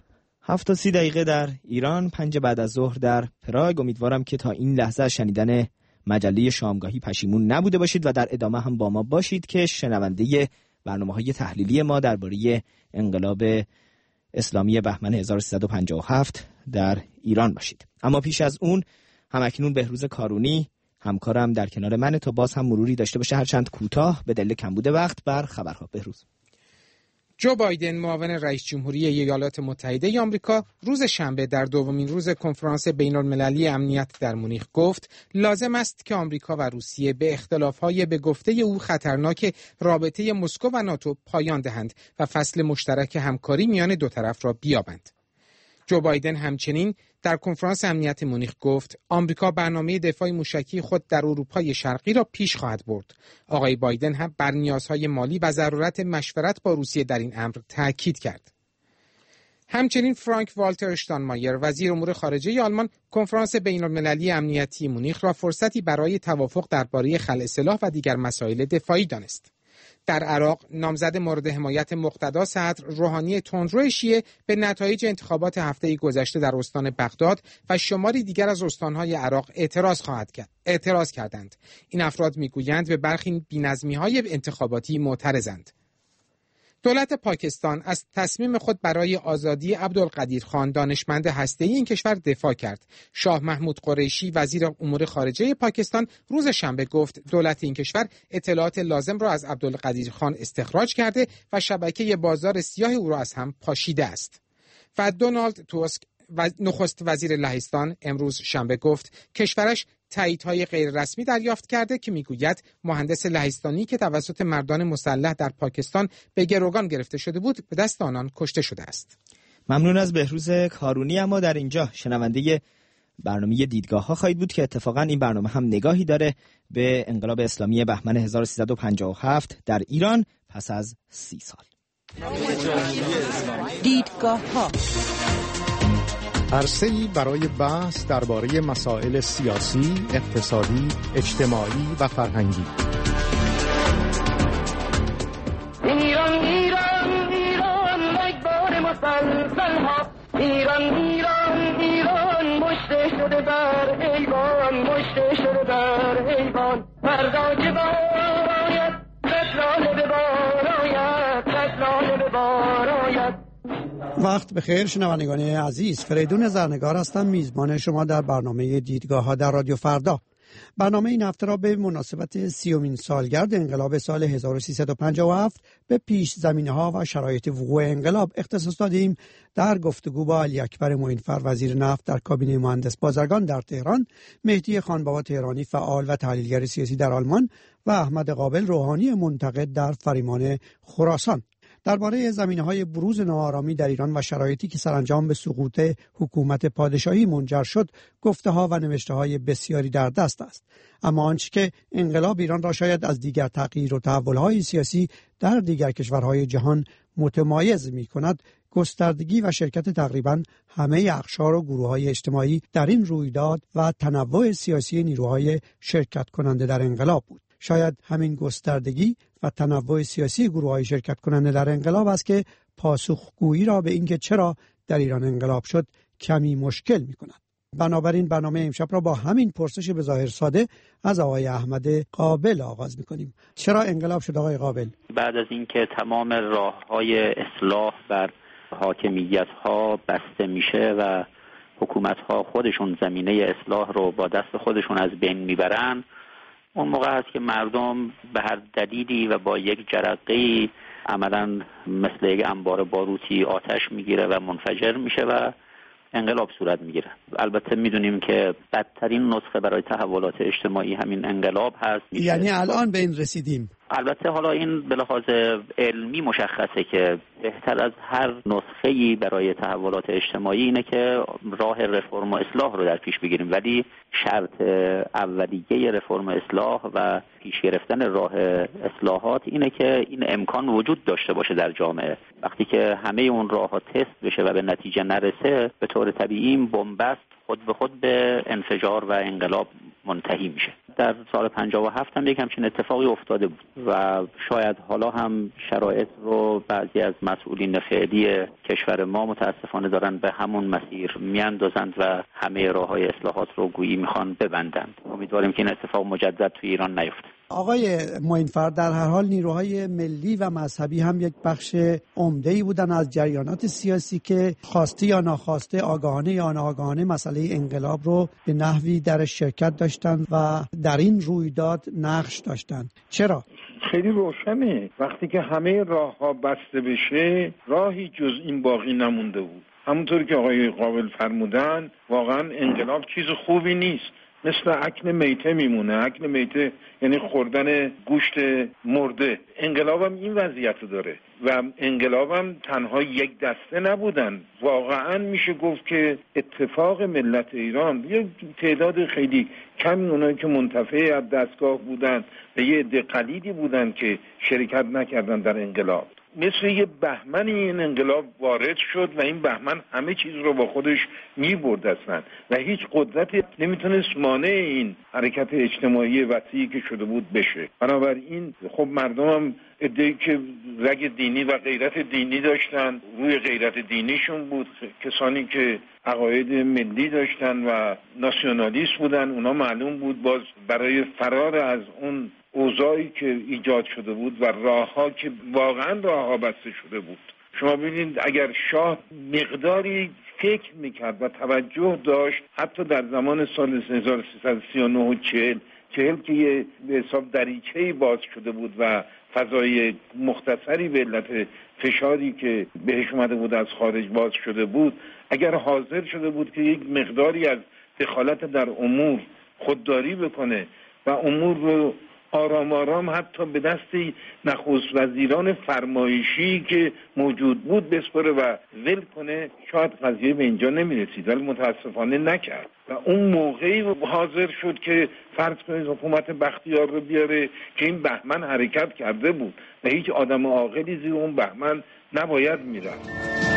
7:30 در ایران، 5 بعد از ظهر در پراگ. امیدوارم که تا این لحظه از شنیدن مجله شامگاهی پشیمون نبوده باشید و در ادامه هم با ما باشید که شنونده برنامه‌های تحلیلی ما درباره انقلاب اسلامی بهمن 1357 در ایران باشید. اما پیش از اون همکنون بهروز کارونی همکارم در کنار منه تا باز هم مروری داشته باشه هرچند کوتاه به دلیل کمبود وقت بر خبرها. بهروز. جو بایدن معاون رئیس جمهوری ایالات متحده آمریکا روز شنبه در دومین روز کنفرانس بین‌المللی امنیت در مونیخ گفت لازم است که آمریکا و روسیه به اختلاف‌های به گفته او خطرناک رابطه مسکو و ناتو پایان دهند و فصل مشترک همکاری میان دو طرف را بیابند. جو بایدن همچنین در کنفرانس امنیت مونیخ گفت آمریکا برنامه دفاع موشکی خود در اروپای شرقی را پیش خواهد برد. آقای بایدن هم بر نیازهای مالی و ضرورت مشورت با روسیه در این امر تاکید کرد. همچنین فرانک والتر اشتاینمایر وزیر امور خارجه آلمان کنفرانس بین‌المللی امنیتی مونیخ را فرصتی برای توافق درباره خلع سلاح و دیگر مسائل دفاعی دانست. در عراق نامزد مورد حمایت مقتدا صدر روحانی تندرو شیعه به نتایج انتخابات هفته گذشته در استان بغداد و شماری دیگر از استانهای عراق اعتراض کردند. این افراد میگویند به برخی بی‌نظمی‌های انتخاباتی معترضند. دولت پاکستان از تصمیم خود برای آزادی عبدالقدیر خان دانشمند هسته‌ای این کشور دفاع کرد. شاه محمود قریشی وزیر امور خارجه پاکستان روز شنبه گفت دولت این کشور اطلاعات لازم را از عبدالقدیر خان استخراج کرده و شبکه بازار سیاه او را از هم پاشیده است. و دونالد توسک نخست وزیر لهستان امروز شنبه گفت کشورش تاییدهای غیر رسمی دریافت کرده که میگوید مهندس لهستانی که توسط مردان مسلح در پاکستان به گروگان گرفته شده بود به دست آنان کشته شده است. ممنون از بهروز کارونی. اما در اینجا شنونده برنامه دیدگاه ها خواهید بود که اتفاقا این برنامه هم نگاهی داره به انقلاب اسلامی بهمن 1357 در ایران پس از 30 سال. دیدگاه ها عرصه‌ای برای بحث درباره مسائل سیاسی، اقتصادی، اجتماعی و فرهنگی. ایران ایران ایران مجبور مسلسل ها ایران ایران ایران مشته شده بر ایوان مشته شده بر ایوان فردا که باید قتلانه به باراید قتلانه به باراید. وقت بخیر شنوندگان عزیز، فریدون زرنگار هستم میزبان شما در برنامه دیدگاه ها در رادیو فردا. برنامه این هفته را به مناسبت 30مین سالگرد انقلاب سال 1357 به پیش زمینه ها و شرایط وقوع انقلاب اختصاص دادیم. در گفتگو با علی اکبر معینفر وزیر نفت در کابینه مهندس بازرگان در تهران، مهدی خانبابا تهرانی فعال و تحلیلگر سیاسی در آلمان و احمد قابل روحانی منتقد در فریمان خراسان درباره زمینه‌های بروز ناآرامی در ایران و شرایطی که سرانجام به سقوط حکومت پادشاهی منجر شد گفته‌ها و نوشته‌های بسیاری در دست است. اما آنچه که انقلاب ایران را شاید از دیگر تغییر و تحول‌های سیاسی در دیگر کشورهای جهان متمایز می‌کند گستردگی و شرکت تقریباً همه اقشار و گروه‌های اجتماعی در این رویداد و تنوع سیاسی نیروهای شرکت کننده در انقلاب بود. شاید همین گستردگی و تنوع سیاسی گروه‌های شرکت کننده در انقلاب است که پاسخگویی را به اینکه چرا در ایران انقلاب شد کمی مشکل می‌کند. بنابراین برنامه امشب را با همین پرسش به ظاهر ساده از آقای احمد قابل آغاز می‌کنیم. چرا انقلاب شد آقای قابل؟ بعد از اینکه تمام راه‌های اصلاح بر حاکمیت‌ها بسته میشه و حکومت‌ها خودشون زمینه اصلاح رو با دست خودشون از بین میبرن، اون موقع هست که مردم به هر دلیلی و با یک جرقه‌ای عملاً مثل یک انبار باروتی آتش میگیره و منفجر میشه و انقلاب صورت میگیره. البته میدونیم که بدترین نسخه برای تحولات اجتماعی همین انقلاب هست. یعنی الان به این رسیدیم. البته حالا این به لحاظ علمی مشخصه که بهتر از هر نسخه‌ای برای تحولات اجتماعی اینه که راه رفرم و اصلاح رو در پیش بگیریم، ولی شرط اولیه رفرم و اصلاح و پیش گرفتن راه اصلاحات اینه که این امکان وجود داشته باشه در جامعه. وقتی که همه اون راه‌ها تست بشه و به نتیجه نرسه، به طور طبیعی این بنبست خود به خود به انفجار و انقلاب منتهی میشه. در سال 57 هم یک همچین اتفاقی افتاده بود و شاید حالا هم شرایط رو بعضی از مسئولین فعلی کشور ما متاسفانه دارن به همون مسیر میاندازند و همه راه‌های اصلاحات رو گویی میخوان ببندند. امیدواریم که این اتفاق مجدد توی ایران نیفته. آقای معین‌فرد، در هر حال نیروهای ملی و مذهبی هم یک بخش عمده‌ای بودن از جریانات سیاسی که خواسته یا ناخواسته، آگاهانه یا ناآگاهانه مسئله انقلاب رو به نحوی در شرکت داشتن و در این رویداد نقش داشتن. چرا؟ خیلی روشنه، وقتی که همه راه‌ها بسته بشه راهی جز این باقی نمونده بود. همونطور که آقای قابل فرمودن، واقعا انقلاب چیز خوبی نیست، مثل اکل میته میمونه. اکل میته یعنی خوردن گوشت مرده. انقلابم این وضعیت رو داره و انقلابم تنها یک دسته نبودن. واقعا میشه گفت که اتفاق ملت ایران، یه تعداد خیلی کمی اونایی که منتفع از دستگاه بودن و یه عده قلیلی بودن که شرکت نکردن در انقلاب، مثل یه بهمنی این انقلاب وارد شد و این بهمن همه چیز رو با خودش میبرد اصلا و هیچ قدرتی نمیتونست مانع این حرکت اجتماعی وسیعی که شده بود بشه. بنابراین خب مردم هم عده‌ای که رگ دینی و غیرت دینی داشتن روی غیرت دینیشون بود، کسانی که عقاید ملی داشتن و ناسیونالیست بودن، اونا معلوم بود باز برای فرار از اون اوضاعی که ایجاد شده بود و راه‌ها که واقعا راه‌ها بسته شده بود. شما ببینید اگر شاه مقداری فکر میکرد و توجه داشت، حتی در زمان سال 1339 و 40 که یه به حساب دریچه‌ای باز شده بود و فضای مختصری به علت فشاری که بهش اومده بود از خارج باز شده بود، اگر حاضر شده بود که یک مقداری از دخالت در امور خودداری بکنه و امور رو آرام آرام حتی به دست نخست وزیران فرمایشی که موجود بود بسپره و ول کنه، شاید قضیه به اینجا نمیرسید، ولی متاسفانه نکرد و اون موقعی حاضر شد که فرض کنید حکومت بختیار رو بیاره که این بهمن حرکت کرده بود و هیچ آدم عاقلی زیر اون بهمن نباید میرفت.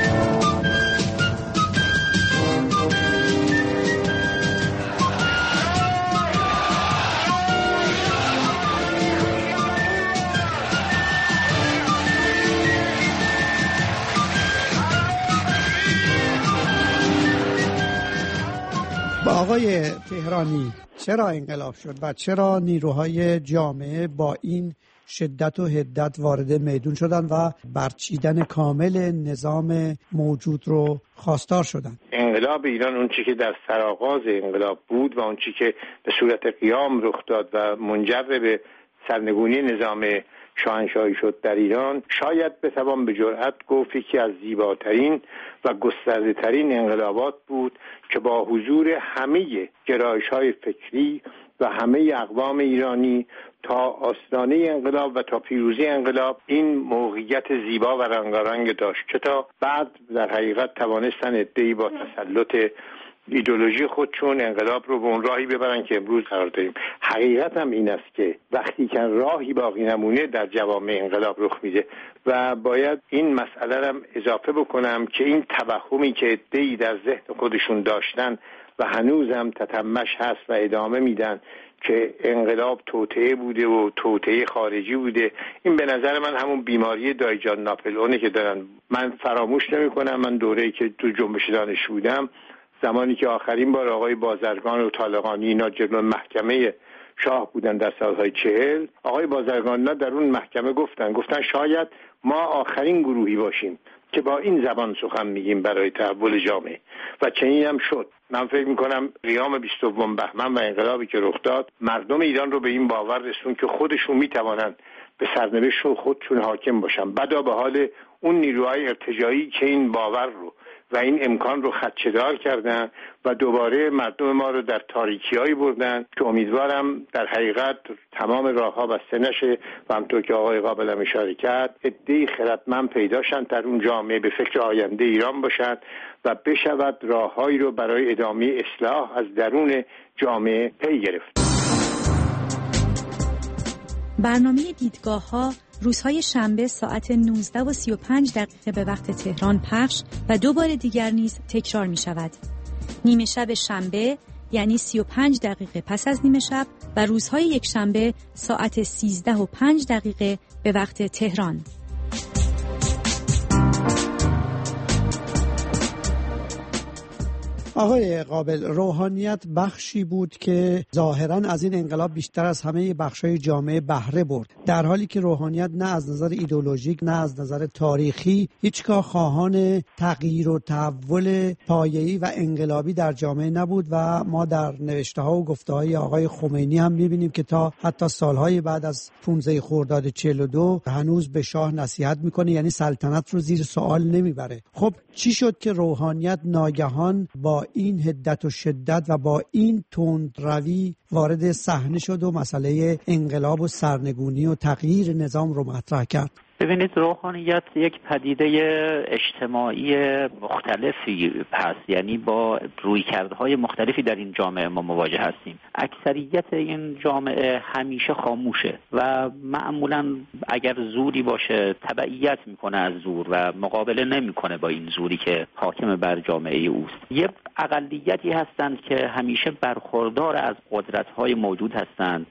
آقای تهرانی، چرا انقلاب شد و چرا نیروهای جامعه با این شدت و حدت وارد میدون شدن و برچیدن کامل نظام موجود رو خواستار شدن؟ انقلاب ایران، اون چی که در سرآغاز انقلاب بود و اون چی که به صورت قیام رخ داد و منجر به سرنگونی نظام شاهنشاهی شد در ایران، شاید بتوان به جرئت گفت یکی از زیباترین و گسترده ترین انقلابات بود که با حضور همه گرایش‌های فکری و همه اقوام ایرانی تا آستانه انقلاب و تا پیروزی انقلاب این موقعیت زیبا و رنگارنگ داشت که تا بعد در حقیقت توانستن عده‌ای با تسلط ایدئولوژی خودشون انقلاب رو به اون راهی ببرن که امروز قرار داریم. حقیقت هم این است که وقتی که راهی باقی نمونه در جوامع انقلاب رخ میده و باید این مسئله رو اضافه بکنم که این توهمی که عده‌ای در ذهن خودشون داشتن و هنوزم تتمش هست و ادامه میدن که انقلاب توطئه بوده و توطئه خارجی بوده، این به نظر من همون بیماری دایجان ناپلئونه که دارن. من فراموش نمی‌کنم، من دوره‌ای که تو جنبش دانشجو بودم، زمانی که آخرین بار آقای بازرگان و طالقانی اینا جلوی محکمه شاه بودن در سالهای 40، آقای بازرگان در اون محکمه گفتن شاید ما آخرین گروهی باشیم که با این زبان سخن میگیم برای تحول جامعه و چنین هم شد. من فکر میکنم قیام 22 بهمن و انقلابی که رخ داد مردم ایران رو به این باور رسوند که خودشون میتوانند به سرنوشت خودشون حاکم باشن، بدا به حال اون نیروهای ارتجاعی که این باور رو و این امکان رو خدشه‌دار کردن و دوباره مردم ما رو در تاریکی‌هایی بردن که امیدوارم در حقیقت تمام راه‌ها بسته نشه و همونطور که آقای قابل هم اشاره کرد عده‌ای خردمند پیدا شن در اون جامعه به فکر آینده ایران باشند و بشود راه‌هایی رو برای ادامه اصلاح از درون جامعه پی گرفت. برنامه دیدگاه‌ها روزهای شنبه ساعت 19:35 به وقت تهران پخش و 2 بار دیگر نیز تکرار می شود. نیمه شب شنبه یعنی 35 دقیقه پس از نیمه شب و روزهای یک شنبه ساعت 13:05 به وقت تهران. آقای قابل، روحانیت بخشی بود که ظاهراً از این انقلاب بیشتر از همه بخش‌های جامعه بهره برد، در حالی که روحانیت نه از نظر ایدئولوژیک نه از نظر تاریخی هیچگاه خواهان تغییر و تحول پایه‌ای و انقلابی در جامعه نبود و ما در نوشته‌ها و گفته‌های آقای خمینی هم می‌بینیم که تا حتی سالهای بعد از 15 خرداد 42 هنوز به شاه نصیحت می‌کنه، یعنی سلطنت رو زیر سوال نمیبره. خب چی شد که روحانیت ناگهان با این حدت و شدت و با این تندروی وارد صحنه شد و مسئله انقلاب و سرنگونی و تغییر نظام رو مطرح کرد؟ ببینید، روحانیت یک پدیده اجتماعی مختلفی هست، یعنی با رویکردهای مختلفی در این جامعه ما مواجه هستیم. اکثریت این جامعه همیشه خاموشه و معمولا اگر زوری باشه تبعیت میکنه از زور و مقابله نمیکنه با این زوری که حاکم بر جامعه اوست. یه اقلیتی هستند که همیشه برخوردار از قدرت‌های موجود هستند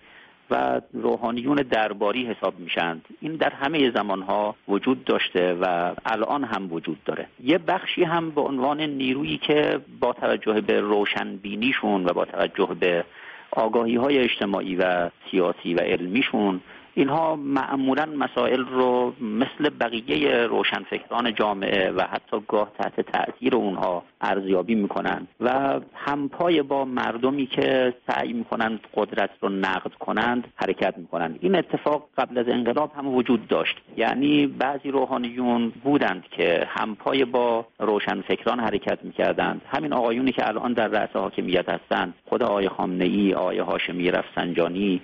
و روحانیون درباری حساب میشند. این در همه زمانها وجود داشته و الان هم وجود داره. یه بخشی هم به عنوان نیرویی که با توجه به روشنبینیشون و با توجه به آگاهی‌های اجتماعی و سیاسی و علمیشون، اینها معمولاً مسائل رو مثل بقیه روشنفکران جامعه و حتی گاه تحت تأثیر اونها ارزیابی میکنن و همپای با مردمی که سعی میکنند قدرت رو نقد کنند حرکت میکنند. این اتفاق قبل از انقلاب هم وجود داشت، یعنی بعضی روحانیون بودند که همپای با روشنفکران حرکت میکردند. همین آقایونی که الان در رأس حاکمیت هستند، خود آقای خامنه‌ای، آقای هاشمی رفسنجانی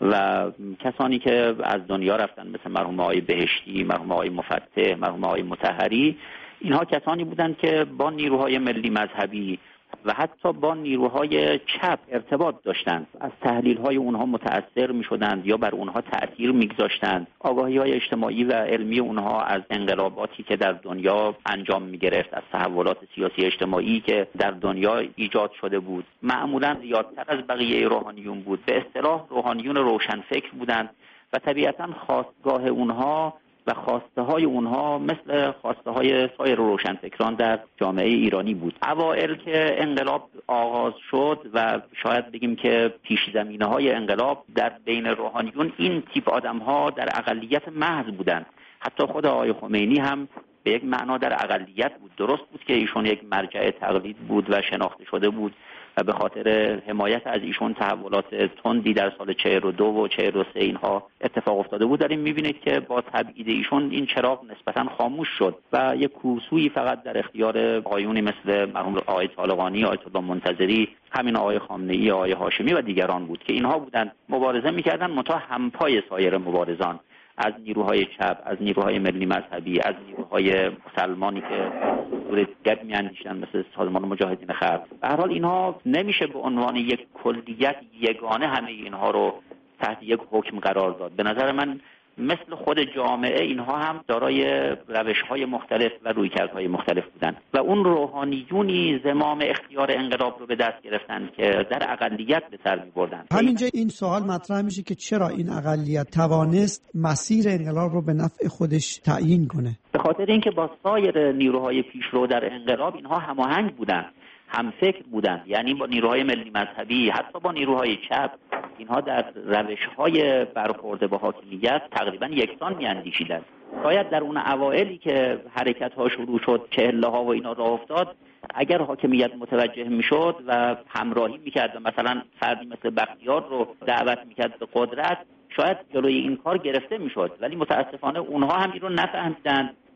و کسانی که از دنیا رفتن مثل مرحوم آقای بهشتی، مرحوم آقای مفتح، مرحوم آقای مطهری، اینها کسانی بودند که با نیروهای ملی مذهبی و حتی با نیروهای چپ ارتباط داشتند. از تحلیل‌های اونها متأثر می‌شدند یا بر اونها تأثیر می‌گذاشتند. آگاهی‌های اجتماعی و علمی اونها از انقلاباتی که در دنیا انجام می‌گرفت، از تحولات سیاسی اجتماعی که در دنیا ایجاد شده بود، معمولاً زیادتر از بقیه روحانیون بود. به اصطلاح روحانیون روشنفکر بودند و طبیعتاً خواستگاه اونها و خواسته های اونها مثل خواسته های سایر روشنفکران در جامعه ایرانی بود. اوائل که انقلاب آغاز شد و شاید بگیم که پیش زمینه های انقلاب در بین روحانیون این تیپ آدم ها در اقلیت محض بودند. حتی خود آقای خمینی هم به یک معنا در اقلیت بود. درست بود که ایشون یک مرجع تقلید بود و شناخته شده بود و به خاطر حمایت از ایشون تحولات تندی در سال 42 و 43 اینها اتفاق افتاده بود. داریم میبینید که با تبعید ایشون این چراغ نسبتا خاموش شد و یک کوسویی فقط در اختیار آقایونی مثل مرحوم آقای طالقانی، آیت الله منتظری، همین آقای خامنه‌ای، آقای هاشمی و دیگران بود که اینها بودند مبارزه میکردن منتها همپای سایر مبارزان از نیروهای چپ، از نیروهای ملی مذهبی، از نیروهای مسلمانی که دیگر میاندیشتن مثل سازمان مجاهدین خلق. به هر حال اینها نمیشه به عنوان یک کلیت یگانه همه اینها رو تحت یک حکم قرار داد. به نظر من مثل خود جامعه اینها هم دارای روش‌های مختلف و رویکردهای مختلف بودند و اون روحانیونی زمام اختیار انقلاب رو به دست گرفتن که در اقلیت به سر می‌بردن. همینجا این سوال مطرح میشه که چرا این اقلیت توانست مسیر انقلاب رو به نفع خودش تعیین کنه؟ به خاطر اینکه با سایر نیروهای پیشرو در انقلاب اینها هماهنگ بودند، هم فکر بودند، یعنی با نیروهای ملی مذهبی، حتی با نیروهای چپ، اینها در روش‌های برخورد با حاکمیت تقریبا یکسان می‌اندیشیدند. شاید در اون اوایلی که حرکت‌ها شروع شد، چهله‌ها و اینا راه افتاد، اگر حاکمیت متوجه میشد و همراهی میکرد و مثلا فردی مثل بختیار رو دعوت میکرد به قدرت، شاید جلوی این کار گرفته میشد، ولی متاسفانه اونها هم این رو نفهمیدند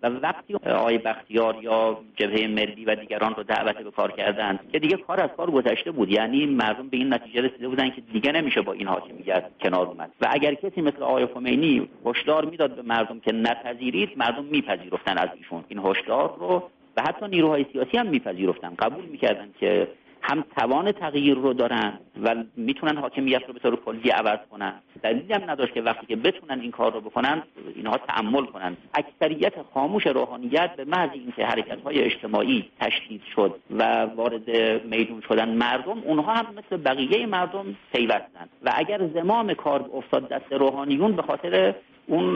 و وقتی آقای بختیار یا جبهه ملی و دیگران رو دعوت به کار کردند که دیگه کار از کار گذشته بود، یعنی مردم به این نتیجه رسیده بودن که دیگه نمیشه با این حاکمیت کنار اومد و اگر کسی مثل آقای خمینی هشدار میداد به مردم که نپذیرید، مردم میپذیرفتن از ایشون این هشدار رو و حتی نیروهای سیاسی هم میپذیرفتن، قبول میکردن که هم توان تغییر رو دارن و میتونن حاکمیت رو به طور کلی عوض کنن. دلیلی هم نداشت که وقتی که بتونن این کار رو بکنن اینها تأمل کنن. اکثریت خاموش روحانیت به محض اینکه حرکت‌های اجتماعی تشدید شد و وارد میدون شدن مردم، اونها هم مثل بقیه مردم پیوستن و اگر زمام کار افتاد دست روحانیون به خاطر اون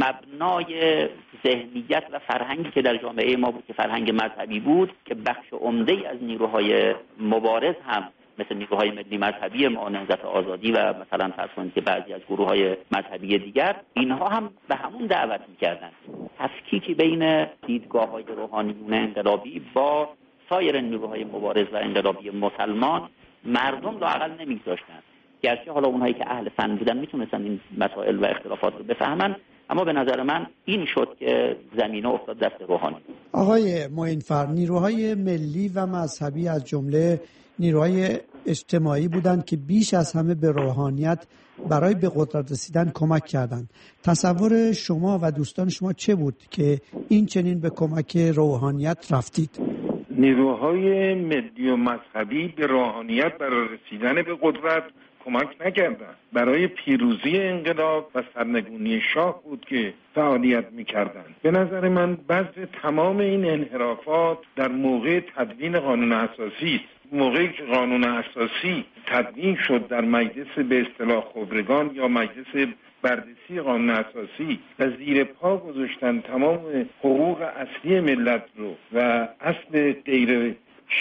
مبنای ذهنیت و فرهنگی که در جامعه ما بود که فرهنگ مذهبی بود که بخش عمده از نیروهای مبارز هم مثل نیروهای ملی مذهبی ما، نهضت آزادی و مثلا فرض کنید که بعضی از گروه‌های مذهبی دیگر، اینها هم به همون دعوت می‌کردن. تفکیکی بین دیدگاه‌های روحانیون انقلابی با سایر نیروهای مبارز و انقلابی مسلمان مردم لااقل نمی‌گذاشتن. گرچه حالا اونهایی که اهل فن بودن میتونستن این مسائل و اختلافات رو بفهمن، اما به نظر من این شد که زمینه افتاد دست روحانی. آقای معین‌فر، نیروهای ملی و مذهبی از جمله نیروهای اجتماعی بودند که بیش از همه به روحانیت برای به قدرت رسیدن کمک کردند. تصور شما و دوستان شما چه بود که این چنین به کمک روحانیت رفتید؟ نیروهای ملی و مذهبی به روحانیت برای رسیدن به قدرت کمک نکردند. برای پیروزی انقلاب و سرنگونی شاه بود که فعالیت می‌کردند. به نظر من بذر تمام این انحرافات در موقع تدوین قانون اساسی است. موقعی که قانون اساسی تدوین شد در مجلس به اصطلاح خبرگان یا مجلس بردسی قانون اساسی و زیر پا گذاشتن تمام حقوق اصلی ملت رو و اصل غیر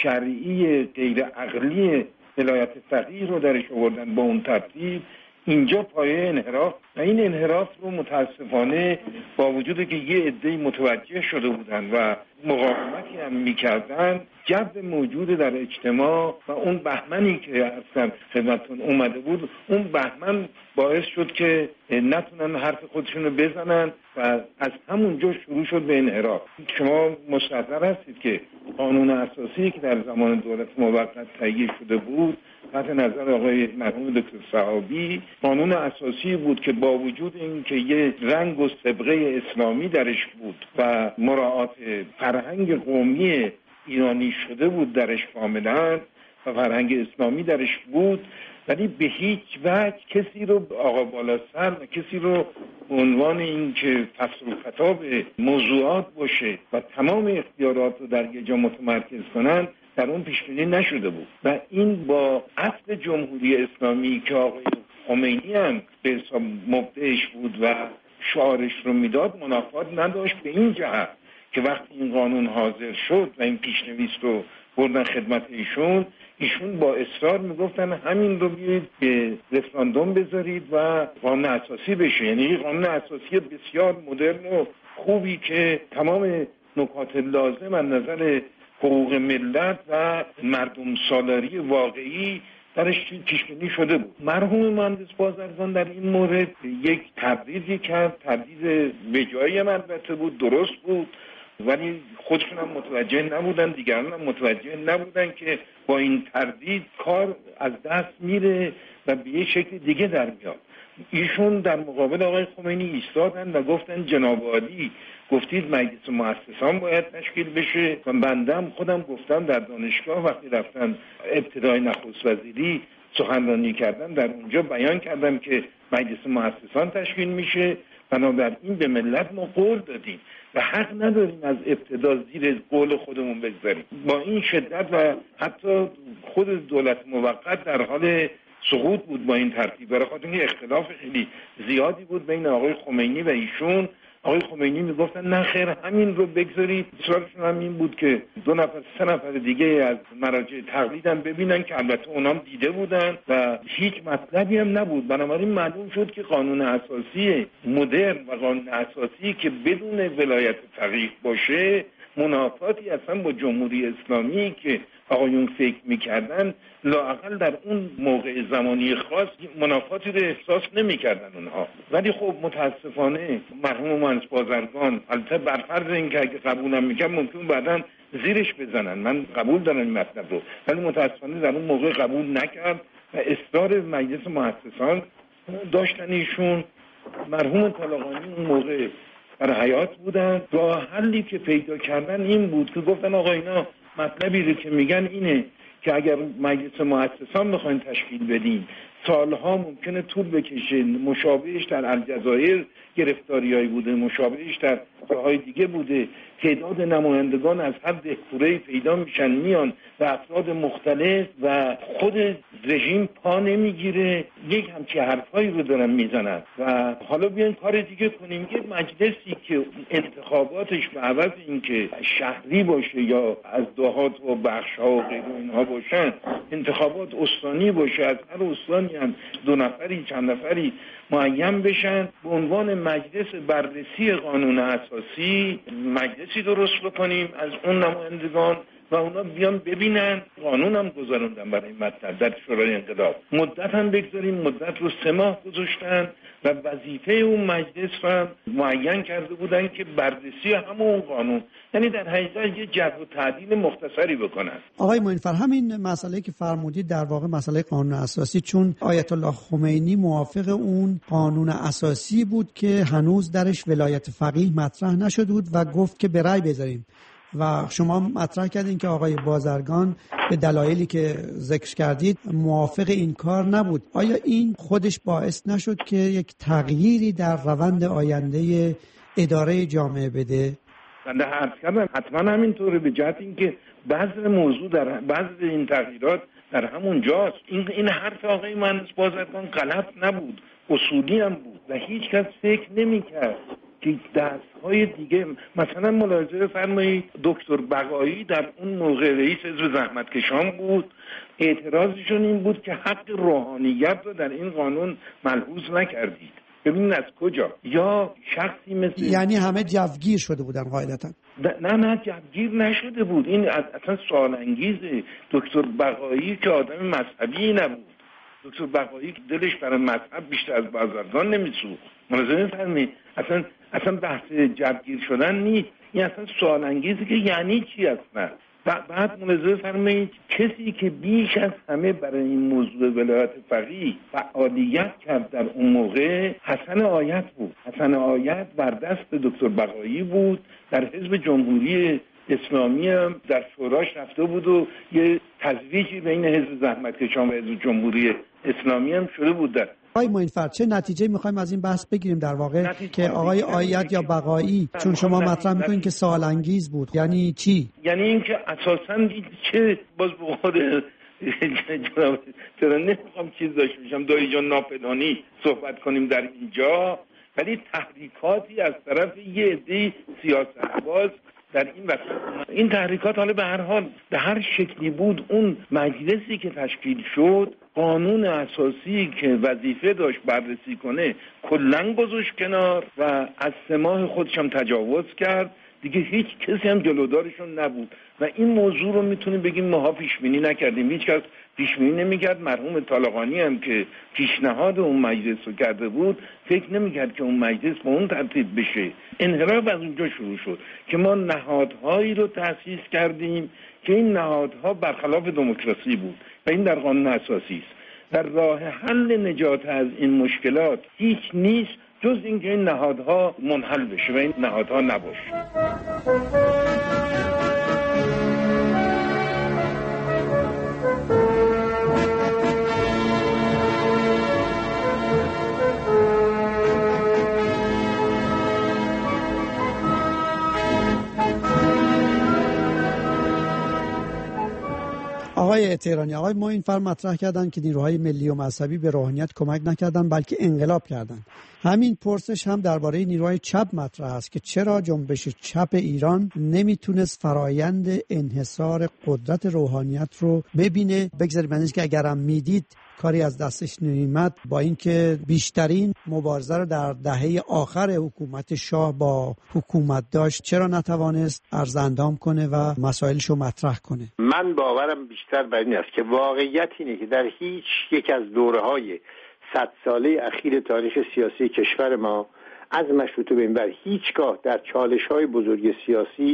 شرعی غیر عقلی ولایت فقیه رو درش آوردن با اون ترتیب، اینجا پایه انحراف و این انحراف رو متاسفانه با وجود که یه عده‌ای متوجه شده بودن و مقاومتی هم میکردن، جو موجود در اجتماع و اون بهمنی که اصلا خدمتتون اومده بود، اون بهمن باعث شد که نتونن حرف خودشون رو بزنن و از همونجا شروع شد به انحراف. شما مستحضر هستید که قانون اساسی که در زمان دولت موقت تهیه شده بود تحت نظر آقای مرحوم دکتر صحابی، قانون اساسی بود که با وجود اینکه یه رنگ و صبغه اسلامی درش بود و مراعات فرهنگ قومی ایرانی شده بود درش کاملا و فرهنگ اسلامی درش بود، ولی به هیچ وجه کسی رو آقا بالا سر و کسی رو به عنوان این که فصل و خطاب موضوعات باشه و تمام اختیارات رو در یه جا متمرکز کنن در اون پیشبینی نشده بود و این با اصل جمهوری اسلامی که آقای خمینی هم به حساب مبدعش بود و شعارش رو میداد منافات نداشت، به این جهت که وقتی این قانون حاضر شد و این پیشنویس رو بردن خدمت ایشون با اصرار میگفتن همین رو بیایید به رفراندوم بذارید و قانون اساسی بشه، یعنی قانون اساسی بسیار مدرن و خوبی که تمام نکات لازم از نظر حقوق ملت و مردم سالاری واقعی درش پیشبینی شده بود. مرحوم مهندس بازرگان در این مورد یک تردیدی کرد، تردید به جایی البته بود، درست بود، ولی خودشون هم متوجه نبودن، دیگران هم متوجه نبودن که با این تردید کار از دست میره و به یه شکل دیگه در میاد. ایشون در مقابل آقای خمینی ایستادن و گفتن جناب عالی گفتید مجلس مؤسسان باید تشکیل بشه و بنده هم خودم گفتم در دانشگاه وقتی رفتن ابتدای نخست وزیری سخنرانی کردن در اونجا بیان کردم که مجلس مؤسسان تشکیل میشه، بنابراین به ملت ما قول دادیم و حق نداریم از ابتدا زیر قول خودمون بگذاریم. با این شدت و حتی خود دولت موقت در حال سقوط بود با این ترتیب، برای خاطر اینکه اختلاف خیلی زیادی بود بین آقای خمینی و ایشون. آقای خمینی میگفتن نه خیر همین رو بگذارید، اصرارشون هم این بود که 2 نفر 3 نفر دیگه از مراجع تقلید هم ببینن که البته اونام دیده بودن و هیچ مطلبی هم نبود. بنابراین معلوم شد که قانون اساسی مدرن و قانون اساسی که بدون ولایت فقیه باشه منافاتی اصلا با جمهوری اسلامی که آقایون فکر میکردن لااقل در اون موقع زمانی خاص منافاتی رو احساس نمیکردن اونها. ولی خب متاسفانه مرحوم مهندس بازرگان، البته بر فرض اینکه اگه قبولم میکنم ممکن بعداً زیرش بزنن، من قبول دارم این مطلب رو، ولی متاسفانه در اون موقع قبول نکرد و اصرار مجلس مؤسسان داشتن. ایشون مرحوم طالقانی اون موقع در حیات بودن، راه حلی که پیدا کردن این بود که گفتن آقا اینا مطلبی رو که میگن اینه که اگر مجلس مؤسسان بخواین تشکیل بدین سالها ممکنه طول بکشه. مشابهش در الجزایر گرفتاریایی بوده، مشابهش در جاهای دیگه بوده. تعداد نمایندگان از هر دهکوره‌ای پیدا میشن میان و افراد مختلف و خود رژیم پا نمیگیره. یک همچی حرفایی رو دارن میزنن و حالا بیاین کار دیگه کنیم. یه مجلسی که انتخاباتش به عوض این که شهری باشه یا از دهات و بخش‌ها و غیر اینها باشن، انتخابات استانی باشه، از هر استانی هم 2 نفری چند نفری معین بشن به عنوان مجلس بررسی قانون اساسی، مجلسی درست بکنیم از اون نمایندگان و اونا بیان ببینن. قانون هم گذاروندن برای مطلب در شورای انقلاب، مدت هم بگذاریم، مدت رو 3 ماه گذاشتن و وظیفه اون مجلس رو معین کرده بودن که بررسی همون قانون، یعنی در حقیقت یه جبر و تعدیل مختصری بکنن. آقای معینفر، همین مسئله که فرمودید در واقع مسئله قانون اساسی، چون آیت الله خمینی موافق اون قانون اساسی بود که هنوز درش ولایت فقیه مطرح نشده بود و گفت که به رأی بذاریم و شما مطرح کردین که آقای بازرگان به دلایلی که ذکر کردید موافق این کار نبود. آیا این خودش باعث نشد که یک تغییری در روند آینده اداره جامعه بده؟ بنده عرض کردم حتما همینطوره، به جهت اینکه بعضی موضوع در بعضی این تغییرات در همون جاست. این حرف آقای مهندس بازرگان غلط نبود، اصولی هم بود و هیچ کس فکر نمی‌کرد که دست‌های دیگه، مثلا ملاحظه فرمایید دکتر بقایی در اون موقع رئیس حزب زحمتکشان بود، اعتراضشون این بود که حق روحانیت رو در این قانون ملحوظ نکردید. ببینید از کجا؟ یا شخصی مثل، یعنی همه جوگیر شده بودن قاعدتاً؟ نه جوگیر نشده بود. این اصلا سوال انگیزه. دکتر بقایی که آدم مذهبی نبود، دکتر بقایی دلش برای مذهب بیشتر از بازرگان نمیسوخت. ملاحظه فرمایید اصلا بحث جوگیر شدن نیست، این اصلا سوال انگیزه که یعنی چی اصلا. بعد ملاحظه فرمایید کسی که بیش از همه برای این موضوع ولایت فقیه فعالیت کرد در اون موقع حسن آیت بود. حسن آیت بر دست دکتر بقایی بود، در حزب جمهوری اسلامی هم در شوراش رفته بود و یه تزویجی بین حزب زحمتکشان و حزب جمهوری اسلامی هم شده بود. در آقای معینفر چه نتیجه میخوایم از این بحث بگیریم در واقع که آقای آیت یا بقایی، چون شما مطرح میکنین که سوال انگیز بود، یعنی چی؟ یعنی اینکه اساساً چه باز به خود چرا نمیخوام چیز داشته باشم دایی جان ناپلانی صحبت کنیم در اینجا، ولی تحریکاتی از طرف یه عده سیاست‌باز در این وقت، این تحریکات حالا به هر حال به هر شکلی بود، اون مجلسی که تشکیل شد قانون اساسی که وظیفه داشت بررسی کنه کلاً گذاشت کنار و از 3 ماه خودش هم تجاوز کرد. دیگه هیچ کسی هم جلودارشون نبود و این موضوع رو میتونیم بگیم ماها پیشبینی نکردیم، هیچ کس پیشبینی نمیکرد. مرحوم طالقانی هم که پیشنهاد اون مجلس رو کرده بود فکر نمیکرد که اون مجلس به اون ترتیب بشه. انقلاب از اونجا شروع شد که ما نهادهایی رو تأسیس کردیم که این نهادها برخلاف دموکراسی بود و این در قانون اساسی است. در راه حل نجات از این مشکلات هیچ نیست جز اینکه این نهادها منحل بشه و این نهادها نباشه. آقای تهرانی، آقای معینفر مطرح کردن که نیروهای ملی و مذهبی به روحانیت کمک نکردن بلکه انقلاب کردن. همین پرسش هم درباره نیروهای چپ مطرح است که چرا جنبش چپ ایران نمیتونست فرایند انحصار قدرت روحانیت رو ببینه. بگذارید من که اگرم میدید کاری از دستش نمی‌آمد، با اینکه بیشترین مبارزه رو در دهه آخر حکومت شاه با حکومت داشت، چرا نتوانست ارزاندام کنه و مسائلش رو مطرح کنه؟ من باورم بیشتر بر این است که واقعیت اینه که در هیچ یک از دوره‌های 100 ساله اخیر تاریخ سیاسی کشور ما از مشروطه به این ور هیچگاه در چالش‌های بزرگ سیاسی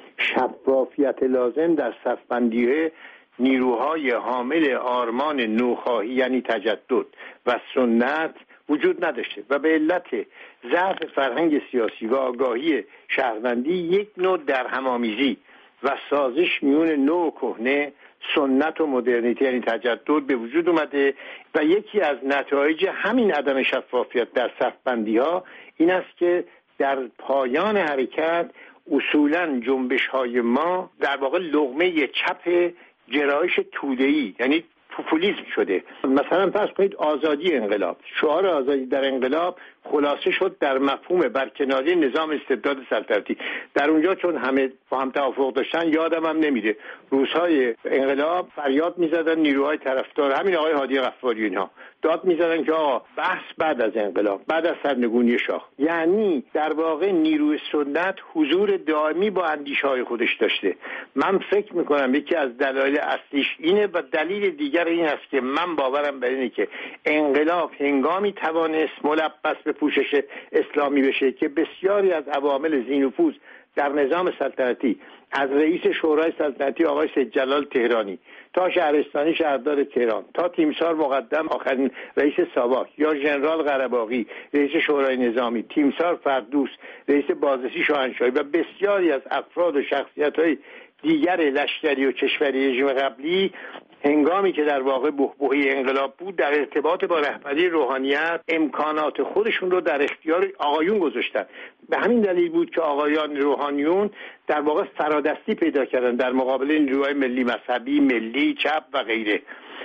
شفافیت لازم در صف‌بندی نیروهای حامل آرمان نوخواهی یعنی تجدد و سنت وجود نداشته و به علت ضعف فرهنگ سیاسی و آگاهی شهروندی یک نوع درهم‌آمیزی و سازش میون نو و کهنه، سنت و مدرنیته یعنی تجدد به وجود اومده و یکی از نتایج همین عدم شفافیت در صف‌بندی‌ها این است که در پایان حرکت اصولاً جنبش‌های ما در واقع لقمه چپ گرایش توده‌ای یعنی پوپولیسم شده. مثلا فرض کنید آزادی انقلاب، شعار آزادی در انقلاب خلاصه شد در مفهوم برکناری نظام استبداد سلطنتی. در اونجا چون همه با هم توافق داشتن، یادم هم نمیره روزهای انقلاب فریاد میزدن نیروهای طرفدار همین آقای هادی غفاری اینها داد میزدن که آقا بحث بعد از انقلاب، بعد از سرنگونی شاه. یعنی در واقع نیروی سنت حضور دائمی با اندیشه‌های خودش داشته. من فکر میکنم یکی از دلایل اصلیش اینه و دلیل دیگر این است که من باورم بر اینه که انقلاب هنگامی توانست ملبس به پوشش اسلامی بشه که بسیاری از عوامل ذی‌نفوذ در نظام سلطنتی از رئیس شورای سلطنتی آقای سید جلال تهرانی تا شهرستانی شهردار تهران تا تیمسار مقدم آخرین رئیس ساواک یا ژنرال قره‌باغی رئیس شورای نظامی، تیمسار فردوس رئیس بازرسی شاهنشاهی و بسیاری از افراد و شخصیت‌های دیگر لشکری و کشوری رژیم قبلی هنگامی که در واقع بحبوحه انقلاب بود در ارتباط با رهبری روحانیت امکانات خودشون رو در اختیار آقایون گذاشتن. به همین دلیل بود که آقایان روحانیون در واقع فرادستی پیدا کردن در مقابل نیروهای ملی مذهبی، ملی، چپ و غیره.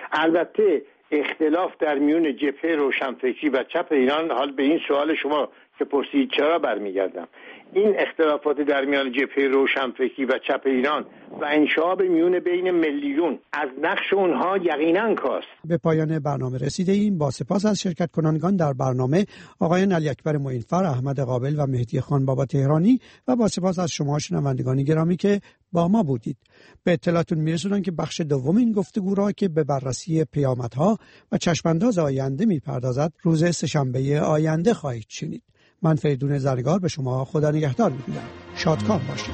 البته اختلاف در میون جبهه روشنفکری و چپ ایران، حال به این سوال شما که پرسید چرا برمیگردم، این اختلافات در میان جبهه روشنفکری و چپ ایران و انشعاب میون بین ملیون از نقش اونها یقینا کاست. به پایان برنامه رسیده ایم. با سپاس از شرکت کنندگان در برنامه آقایان علی اکبر معینفر، احمد قابل و مهدی خان بابا تهرانی و با سپاس از شما شنوندگان گرامی که با ما بودید. به اطلاعتون میرسونم که بخش دوم این گفتگو را که به بررسی پیامدها و چشمانداز آینده میپردازد روز سه‌شنبه آینده خواهید شنید. من فریدون زرنگار به شما خدا نگهدار میگویم. شادکام باشید.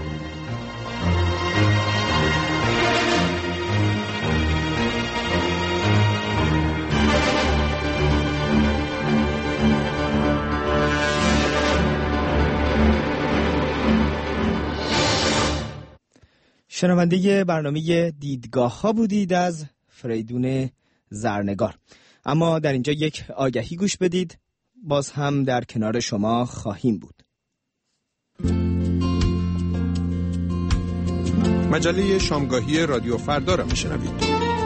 شنونده برنامه دیدگاه ها بودید از فریدون زرنگار. اما در اینجا یک آگهی گوش بدید، باز هم در کنار شما خواهیم بود. مجله شامگاهی رادیو فردا را میشنوید.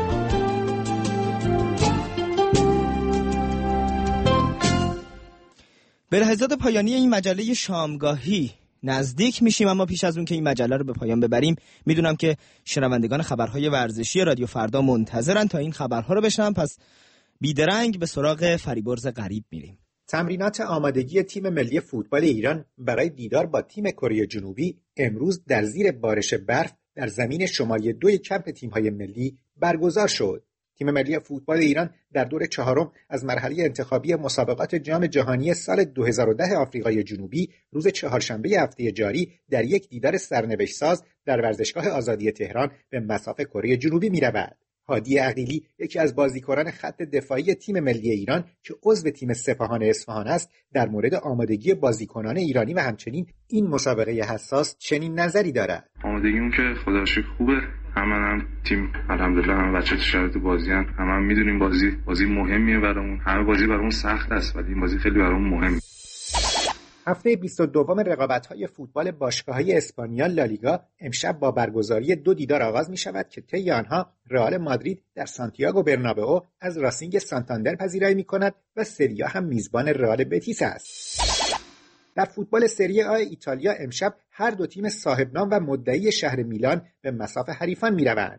به لحظات پایانی این مجله شامگاهی نزدیک میشیم، اما پیش از اون که این مجله رو به پایان ببریم میدونم که شنوندگان خبرهای ورزشی رادیو فردا منتظرن تا این خبرها رو بشنون. پس بیدرنگ به سراغ فریبرز غریب میریم. تمرینات آمادگی تیم ملی فوتبال ایران برای دیدار با تیم کره جنوبی امروز در زیر بارش برف در زمین شماره 2 کمپ تیم‌های ملی برگزار شد. تیم ملی فوتبال ایران در دور چهارم از مرحله انتخابی مسابقات جام جهانی سال 2010 آفریقای جنوبی روز چهارشنبه هفته جاری در یک دیدار سرنوشت‌ساز در ورزشگاه آزادی تهران به مصاف کره جنوبی می‌رود. هادی عقیلی یکی از بازیکنان خط دفاعی تیم ملی ایران که عضو تیم سپاهان اصفهان است در مورد آمادگی بازیکنان ایرانی و همچنین این مسابقه حساس چنین نظری دارد. آمادگیمون که خدا رو شکر خوبه. هم تیم الحمدلله هم بچه‌ها تو شرایط بازی هم میدونیم بازی مهمیه برامون. همه بازی برامون سخت است ولی این بازی خیلی برامون مهمه. هفته 22 رقابت‌های فوتبال باشگاه‌های اسپانیول لالیگا امشب با برگزاری 2 دیدار آغاز می‌شود که طی آنها رئال مادرید در سانتیاگو برنابئو از راسینگ سانتاندر پذیرایی می‌کند و سویا هم میزبان رئال بتیس است. در فوتبال سری آ ایتالیا امشب هر دو تیم صاحب نام و مدعی شهر میلان به مصاف حریفان می‌روند.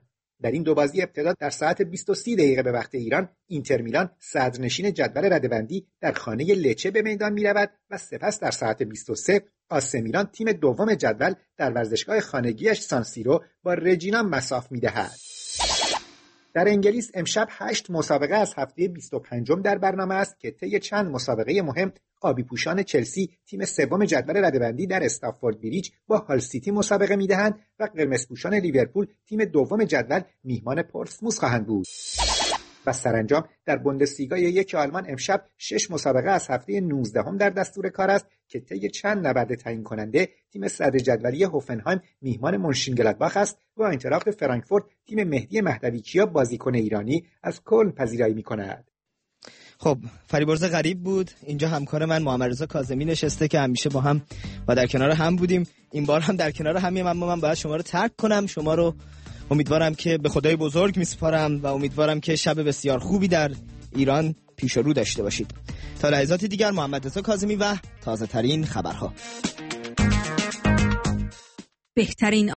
در این دو بازی ابتدا در ساعت 20:30 به وقت ایران اینتر میلان صدرنشین جدول رده‌بندی در خانه لچه به میدان می‌رود و سپس در ساعت 23 آسه میلان تیم دوم جدول در ورزشگاه خانگیش سان سیرو با رجینا مساف می‌دهد. در انگلیس امشب 8 مسابقه از هفته 25 در برنامه است که طی چند مسابقه مهم آبی پوشان چلسی تیم سوم جدول رده‌بندی در استافورد بریج با هال سیتی مسابقه می‌دهند و قرمز پوشان لیورپول تیم دوم جدول میهمان پورتسموث خواهند بود. و سرانجام در بوندسلیگا یک آلمان امشب 6 مسابقه از هفته 19 در دستور کار است که طی چند نبرد تعیین کننده تیم صدر جدولی هوفنهایم میهمان مونشنگلادباخ است و اینتراخت فرانکفورت تیم مهدی مهدویکیا بازیکن ایرانی از کلن پذیرایی می‌کند. خب فریبرز غریب بود. اینجا همکار من محمد رضا کاظمی نشسته که همیشه با هم و در کنار هم بودیم. این بار هم در کنار همیم، اما من باید شما رو ترک کنم. شما رو امیدوارم که به خدای بزرگ میسپارم و امیدوارم که شب بسیار خوبی در ایران پیش رو داشته باشید. تا لحظاتی دیگر محمد رضا کاظمی و تازه ترین خبرها. بهترین